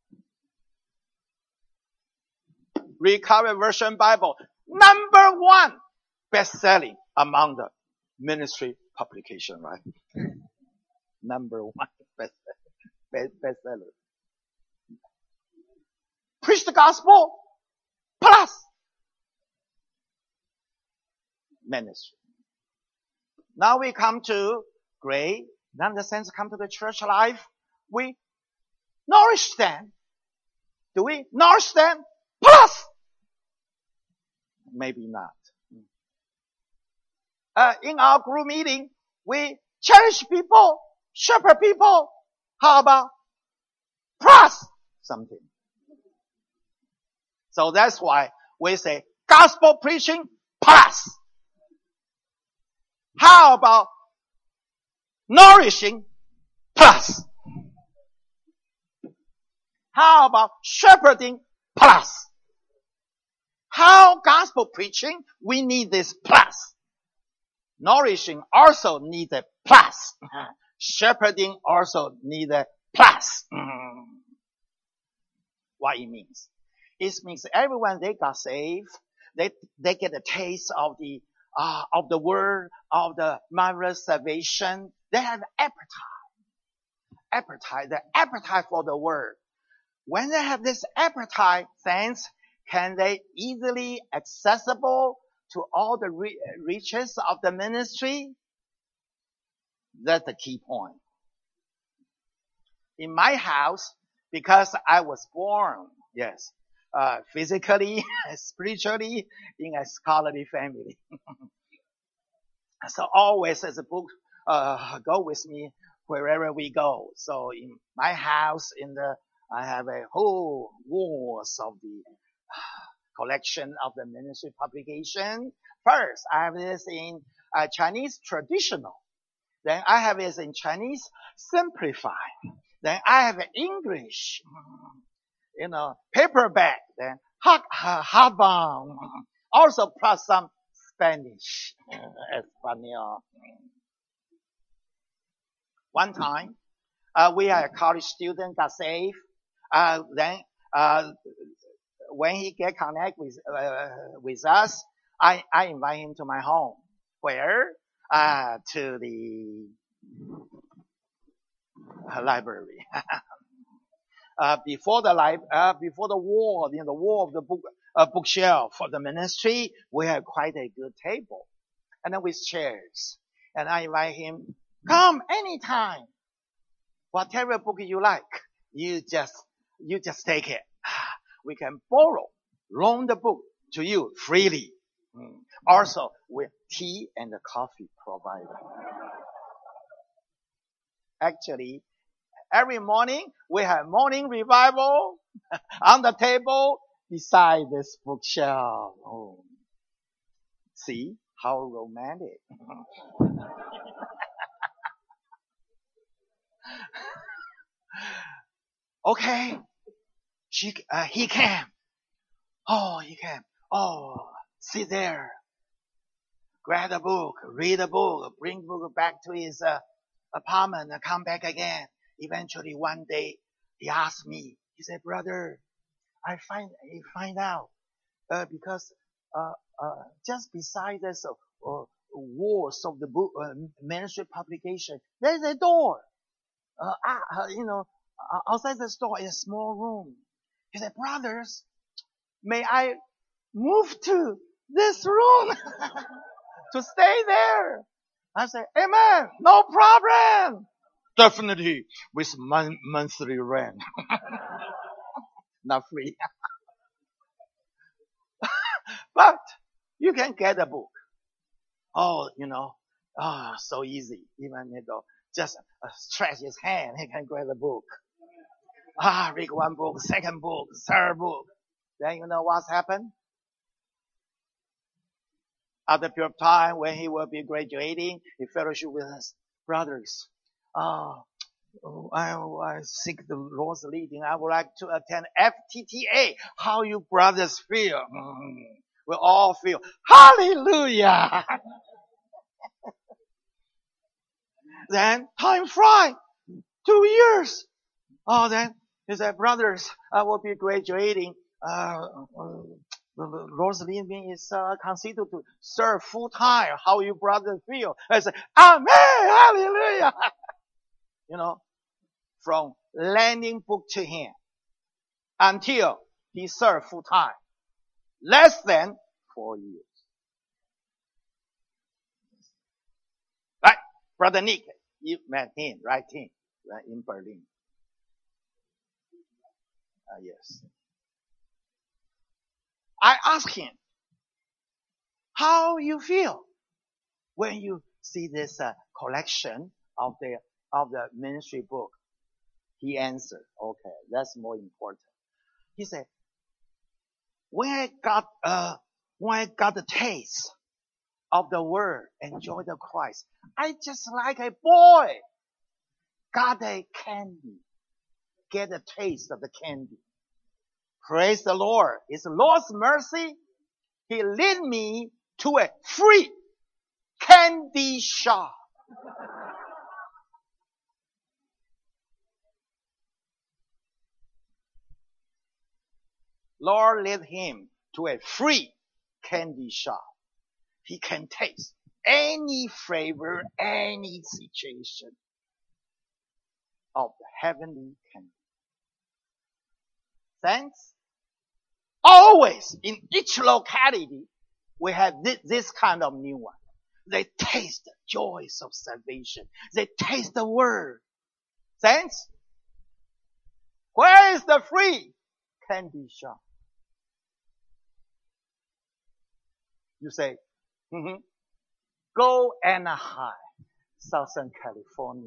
Recovery Version Bible, number one best-selling among the ministry publication, right? Number one best bestseller. Preach the gospel plus ministry. Now we come to grade. Now in the sense come to the church life. We nourish them. Do we nourish them? Plus! Maybe not. Uh, in our group meeting, we cherish people, shepherd people. How about plus something? So that's why we say gospel preaching plus. How about nourishing plus? How about shepherding plus? How gospel preaching? We need this plus. Nourishing also needs a plus. Shepherding also needs a plus. Mm. What it means? It means everyone they got saved, they they get a taste of the uh, of the word of the marvelous salvation. They have appetite, appetite, the appetite for the word. When they have this appetite, saints, can they easily accessible to all the re- riches of the ministry? That's the key point. In my house, because I was born, yes, uh, physically, spiritually, in a scholarly family. So always as a book, uh, go with me wherever we go. So in my house, in the, I have a whole walls of the collection of the ministry publication. First, I have this in uh, Chinese traditional. Then I have this in Chinese simplified. Then I have English, you know, paperback. Then hard, hardbound. Also plus some Spanish, Espanol. One time, uh, we are a college student got saved. Uh, then, uh, when he get connect with, uh, with us, I, I invite him to my home. Where? Uh, to the uh, library. uh, before the li- uh, before the wall, you know, the wall of the book, uh, bookshelf for the ministry, we have quite a good table. And then with chairs. And I invite him, come anytime. Whatever book you like, you just, you just take it. We can borrow, loan the book to you freely. Mm. Also with tea and coffee provided. Actually, every morning we have morning revival on the table beside this bookshelf. Oh. See how romantic. Okay, she, uh, he came. Oh, he came. Oh, sit there. Grab a book, read a book, bring the book back to his uh, apartment and come back again. Eventually one day he asked me, he said, brother, I find, I find out, uh, because, uh, uh, just beside this, uh, uh, walls of the book, uh, ministry publication, there's a door. Uh, uh, you know, outside the store is a small room. He said, brothers, may I move to this room to stay there? I said, amen, no problem. Definitely with mon- monthly rent. Not free. But you can get a book. Oh, you know, oh, so easy. Even, you know, just uh, stretch his hand, he can grab a book. Ah, read one book, second book, third book. Then you know what's happened? After a period of time, when he will be graduating, he fellowship with us. Brothers, uh, I, I seek the Lord's leading. I would like to attend F T T A. How you brothers feel? Mm, we all feel, hallelujah! Then time flies. Two years. Oh, then he said, brothers, I will be graduating. Uh, uh, the Lord's leading is uh, considered to serve full time. How you brothers feel? I said, amen, hallelujah. You know, from lending book to him until he served full time. Less than four years. Right? Brother Nick, you met him, right? Him, right? In Berlin. Uh, yes. I asked him, how you feel when you see this uh, collection of the of the ministry book? He answered, okay, that's more important. He said, when I got uh when I got the taste of the word, enjoy the Christ, I just like a boy got a candy, get a taste of the candy. Praise the Lord. It's the Lord's mercy. He led me to a free candy shop. Lord led him to a free candy shop. He can taste any flavor, any situation of the heavenly candy. Thanks. Always in each locality, we have this, this kind of new one. They taste the joys of salvation. They taste the word. Thanks. Where is the free candy shop? You say, mm-hmm. Go Anaheim, Southern California.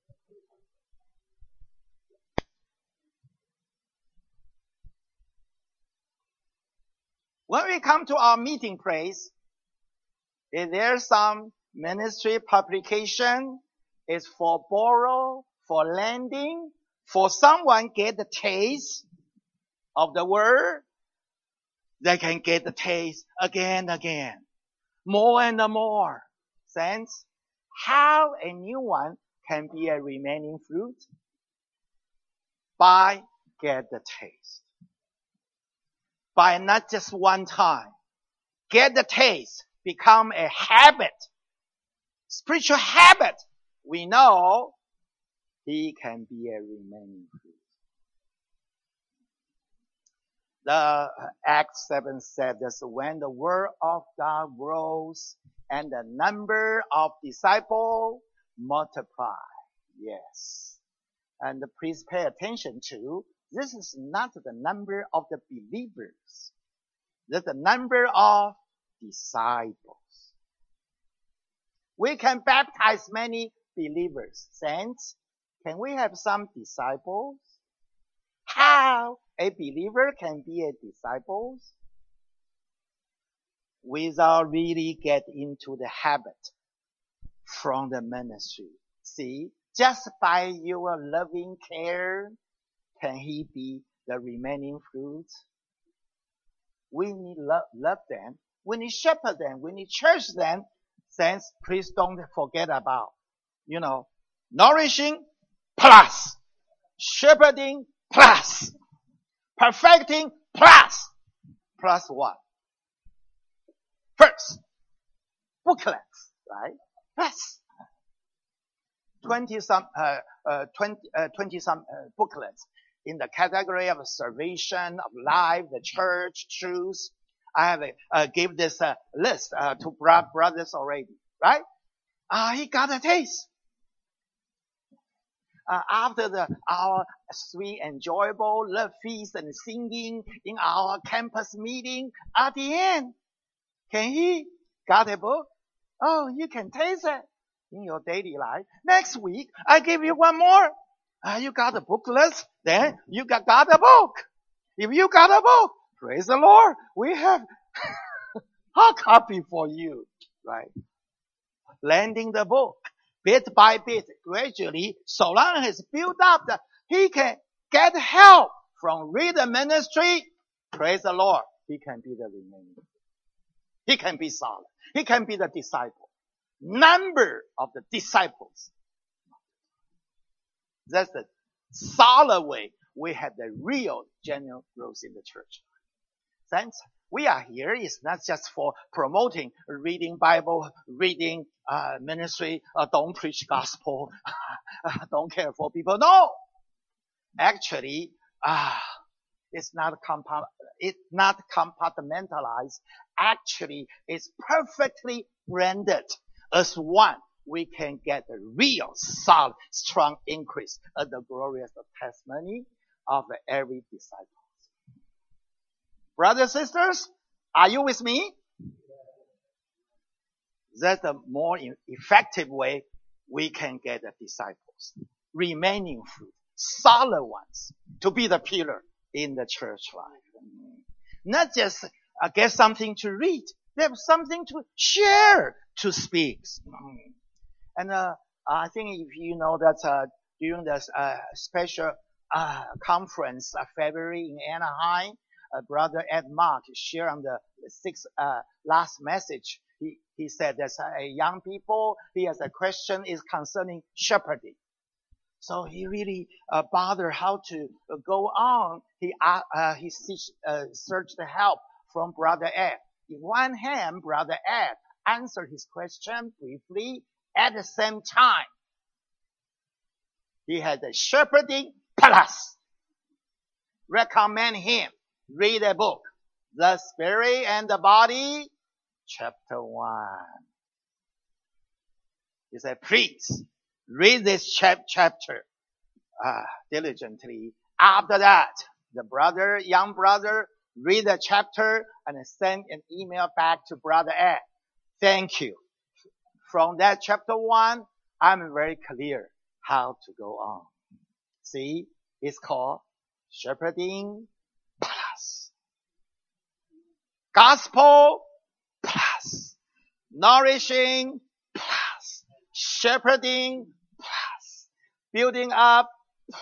When we come to our meeting place, is there some ministry publication? Is for borrow, for lending, for someone get the taste of the word? They can get the taste again and again. More and more. Sense? How a new one can be a remaining fruit? By get the taste. By not just one time. Get the taste. Become a habit. Spiritual habit. We know he can be a remaining fruit. The Acts seven said that when the word of God grows and the number of disciples multiply. Yes. And please pay attention to, this is not the number of the believers. This is the number of disciples. We can baptize many believers. Saints, can we have some disciples? How a believer can be a disciple? Without really get into the habit from the ministry. See, just by your loving care, can he be the remaining fruit? We need love, love them. We need shepherd them. We need church them. Saints, please don't forget about, you know, nourishing plus, shepherding plus, perfecting plus, plus what? First, booklets, right? Plus, twenty some, uh, uh, twenty, uh, twenty some uh, booklets in the category of salvation, of life, the church, truth. I have uh, gave this uh, list uh, to bro- brothers already, right? Ah, uh, he got a taste. Uh, after the our sweet, enjoyable love feast and singing in our campus meeting, at the end, can he got a book? Oh, you can taste it in your daily life. Next week, I give you one more. Uh, you got a booklet, then you got, got a book. If you got a book, praise the Lord, we have a copy for you, right? Lending the book, bit by bit, gradually, so long as built up that he can get help from reader ministry, praise the Lord, he can be the remaining. He can be solid. He can be the disciple. Number of the disciples. That's the solid way we have the real genuine growth in the church. Thanks. We are here is not just for promoting reading Bible, reading uh, ministry, uh, don't preach gospel, don't care for people. No, actually, ah, uh, it's not compa- it's not compartmentalized. Actually, it's perfectly branded as one. We can get a real, solid, strong increase of the glorious testimony of every disciple. Brothers and sisters, are you with me? That's a more effective way we can get the disciples. Remaining fruit, solid ones, to be the pillar in the church life. Not just uh, get something to read. They have something to share, to speak. And uh, I think if you know that uh, during this uh, special uh, conference of February in Anaheim, uh, Brother Ed Mark shared on the sixth uh, last message. He he said that uh, young people, he has a question is concerning shepherding. So he really uh, bothered how to go on. He uh, uh, he uh, searched the help from Brother Ed. In one hand, Brother Ed answered his question briefly. At the same time, he had the shepherding plus. Recommend him read a book, The Spirit and the Body, chapter one. He said, please read this chap- chapter uh, diligently. After that, the brother, young brother, read the chapter and send an email back to Brother Ed. Thank you. From that chapter one, I'm very clear how to go on. See, it's called shepherding plus. Gospel plus. Nourishing plus. Shepherding plus. Building up plus.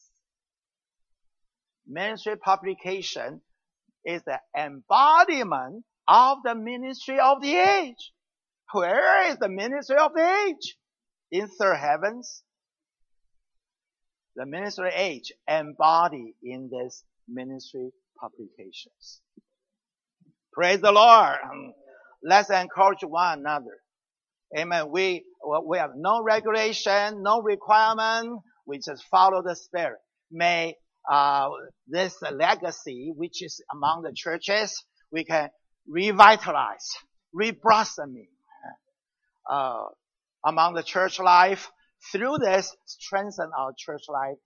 Ministry publication is the embodiment of the ministry of the age. Where is the ministry of the age? In third heavens. The ministry age embodied in this ministry publications. Praise the Lord. Let's encourage one another. Amen. We, we have no regulation, no requirement. We just follow the Spirit. May uh, this legacy, which is among the churches, we can revitalize, reblossoming uh, among the church life. Through this, strengthen our church life